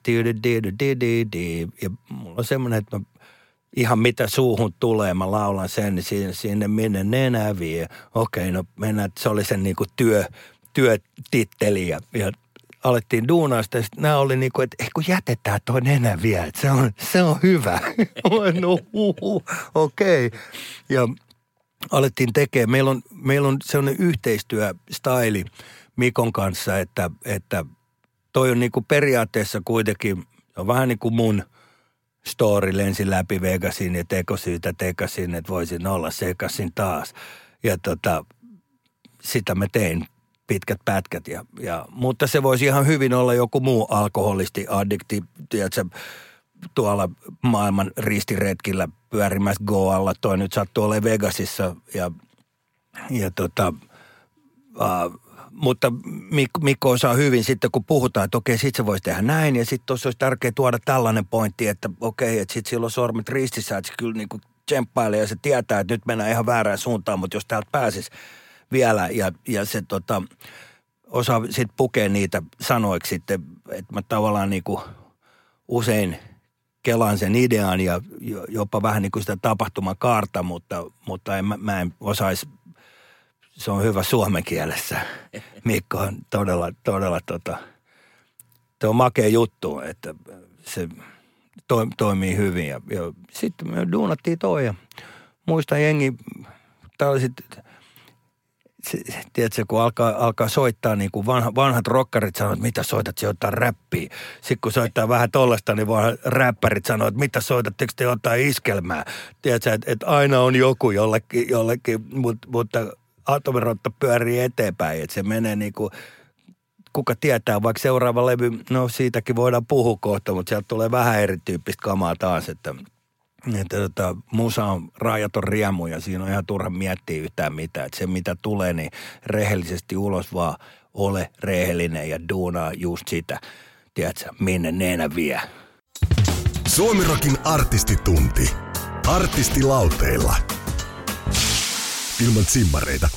Speaker 3: ja mulla on semmoinen, että mä ihan mitä suuhun tulee, mä laulan sen, niin sinne, sinne minne nenä vie. Okei, no mennään, se oli sen niinku työ, työtitteli ja, ja alettiin duunaa sitä. Sitten nämä oli niinku, että ei kun jätetään toi nenä vielä, että se on, se on hyvä. No huhu, okei. Ja alettiin tekemään. Meillä on, meillä on sellainen yhteistyöstaili Mikon kanssa, että, että toi on niinku periaatteessa kuitenkin, on vähän niin kuin mun story lensi läpi Vegasin ja tekosyytä tekasin, että voisin olla sekasin taas. Ja tota, sitä mä tein pitkät pätkät. Ja, ja, mutta se voisi ihan hyvin olla joku muu alkoholisti, addikti, tiedätkö, tuolla maailman ristiretkillä pyörimässä Goalla. Toi nyt sattuu olemaan Vegasissa ja, ja tota, uh, mutta Mikko, Mikko osaa hyvin sitten, kun puhutaan, että okei, sit se voisi tehdä näin ja sitten tuossa olisi tärkeää tuoda tällainen pointti, että okei, että sitten silloin sormet ristissä, että se kyllä niin kuin tsemppailee ja se tietää, että nyt mennään ihan väärään suuntaan, mutta jos täältä pääsisi vielä ja, ja se tota, osaa sitten pukea niitä sanoiksi sitten, että mä tavallaan niin kuin usein kelaan sen idean ja jopa vähän niin kuin sitä tapahtumakaarta, mutta, mutta en, mä en osaisi, se on hyvä suomen kielessä. Mikko on todella, todella tota, se on makea juttu, että se to, toimii hyvin ja, ja sitten me duunattiin toi ja muistan jengi, tällaiset, tiedätkö, kun alkaa, alkaa soittaa niin kuin vanha, vanhat rockarit sanoo, että mitä soitat, se jotain räppiä. Sitten kun soittaa vähän tollasta, niin vanhat räppärit sanoo, että mitä soitatteko te jotain iskelmää. Tiedätkö, että, että aina on joku jollekin, jollekin mutta, mutta Atomirotta pyörii eteenpäin, että se menee niin kuin, kuka tietää, vaikka seuraava levy, no siitäkin voidaan puhua kohta, mutta sieltä tulee vähän erityyppistä kamaa taas, että Että tota, musa on raajaton riemu ja siinä on ihan turha miettiä yhtään mitään. Että se mitä tulee, niin rehellisesti ulos vaan ole rehellinen ja duunaa just sitä. Tiedätkö, minne nenä vie.
Speaker 1: Suomirokin artistitunti. Artistilauteilla. Ilman simmareita.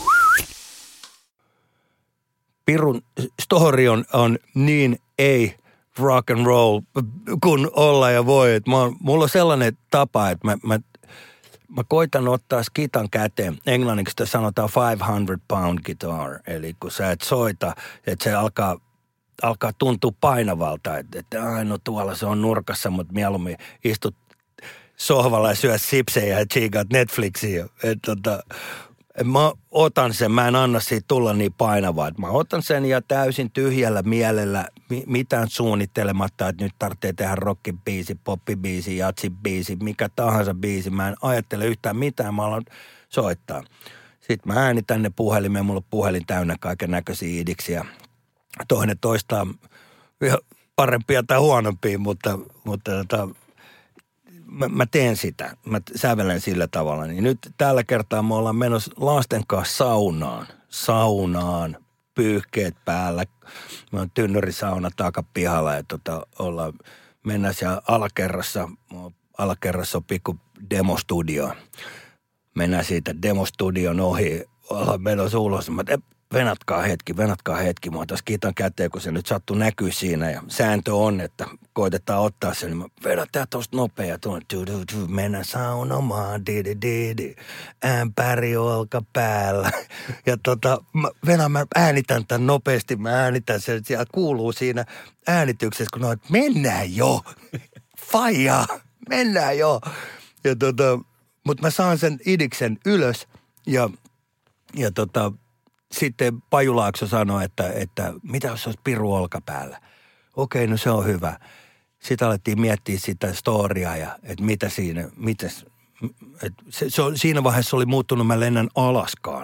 Speaker 3: Pirun story on, on niin ei rock and roll kun olla ja voi. Et mä, mulla on sellainen tapa, että mä, mä, mä koitan ottaa skitan käteen. Englanniksi sitä sanotaan five hundred pound guitar. Eli kun sä et soita, että se alkaa, alkaa tuntua painavalta. Että, että aino tuolla se on nurkassa, mutta mieluummin istut sohvalla ja syö sipsejä ja chiikat Netflixiä. Että tota, mä otan sen, mä en anna siitä tulla niin painavaa. Mä otan sen ja täysin tyhjällä mielellä, mitään suunnittelematta, että nyt tarvitsee tehdä rockibiisi, poppibiisi, jatsibiisi, mikä tahansa biisi. Mä en ajattele yhtään mitään, mä alan soittaa. Sitten mä äänitän ne puhelimeen, mulla on puhelin täynnä kaiken näköisiä idiksiä. Toinen toistaa parempia tai huonompia, mutta, mutta tota, Mä, mä teen sitä. Mä sävelen sillä tavalla. Niin nyt tällä kertaa me ollaan menossa lasten kanssa saunaan. Saunaan. Pyyhkeet päällä. Mä oon tynnyrisauna takapihalla ja tota, ollaan, mennään siellä alakerrassa. Alakerrassa on pikku demostudio. Mennään siitä demostudion ohi. Ollaan menossa ulos. Mä teen, venatkaa hetki, venatkaa hetki. Mä otan kitan käteen, kun se nyt sattuu näkyy siinä. Ja sääntö on, että koitetaan ottaa sen. Niin mä vedetään tosta nopea. Tuon, mennään saunomaan, didi didi. Ämpäri olkapäällä. Ja tota, mä, venän, mä äänitän tämän nopeasti. Mä äänitän sen. Siellä kuuluu siinä äänityksessä, kun noin, mennään jo. Faija, mennään jo. Ja tota, mutta mä saan sen idiksen ylös. Ja, ja tota... Sitten Pajulaakso sanoi, että, että mitä jos olisi piru olkapäällä? Okei, no se on hyvä. Sitten alettiin miettiä sitä storia ja että mitä siinä, mitäs, että se, se on, siinä vaiheessa oli muuttunut, mä lennän Alaskaan.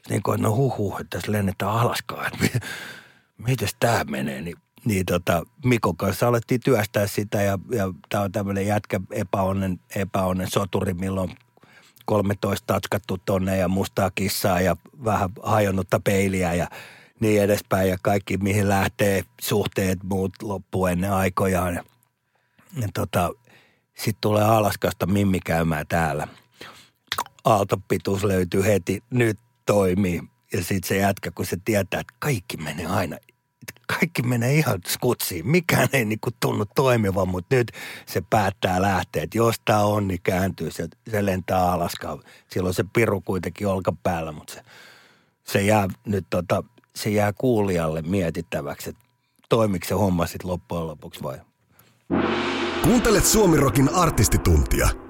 Speaker 3: niin kuin, no huhuh, että tässä lennetään Alaskaan, että mites tää menee, niin, niin tota, Mikon kanssa alettiin työstää sitä ja, ja tää on tämmöinen jätkä epäonnen, epäonnen soturi, milloin kolmetoista tatskattu tonne ja mustaa kissaa ja vähän hajonnutta peiliä ja niin edespäin ja kaikki mihin lähtee suhteet muut loppuu ennen aikojaan. Ja, ja tota, sitten tulee Alaskasta Mimmi käymään täällä. Aaltopituus löytyy heti, nyt toimii. Ja sitten se jätkä, kun se tietää, että kaikki menee aina, kaikki menee ihan skutsiin. Mikään ei niinku tunnu toimivan, mutta nyt se päättää lähteä, että jos tää on, niin kääntyy. Se, se lentää Alaskaan. Silloin se piru kuitenkin olkapäällä, mutta se, se jää nyt tota, se jää kuulijalle mietittäväksi, että toimiko se homma sitten loppujen lopuksi vai?
Speaker 1: Kuuntelet Suomi Rockin artistituntia.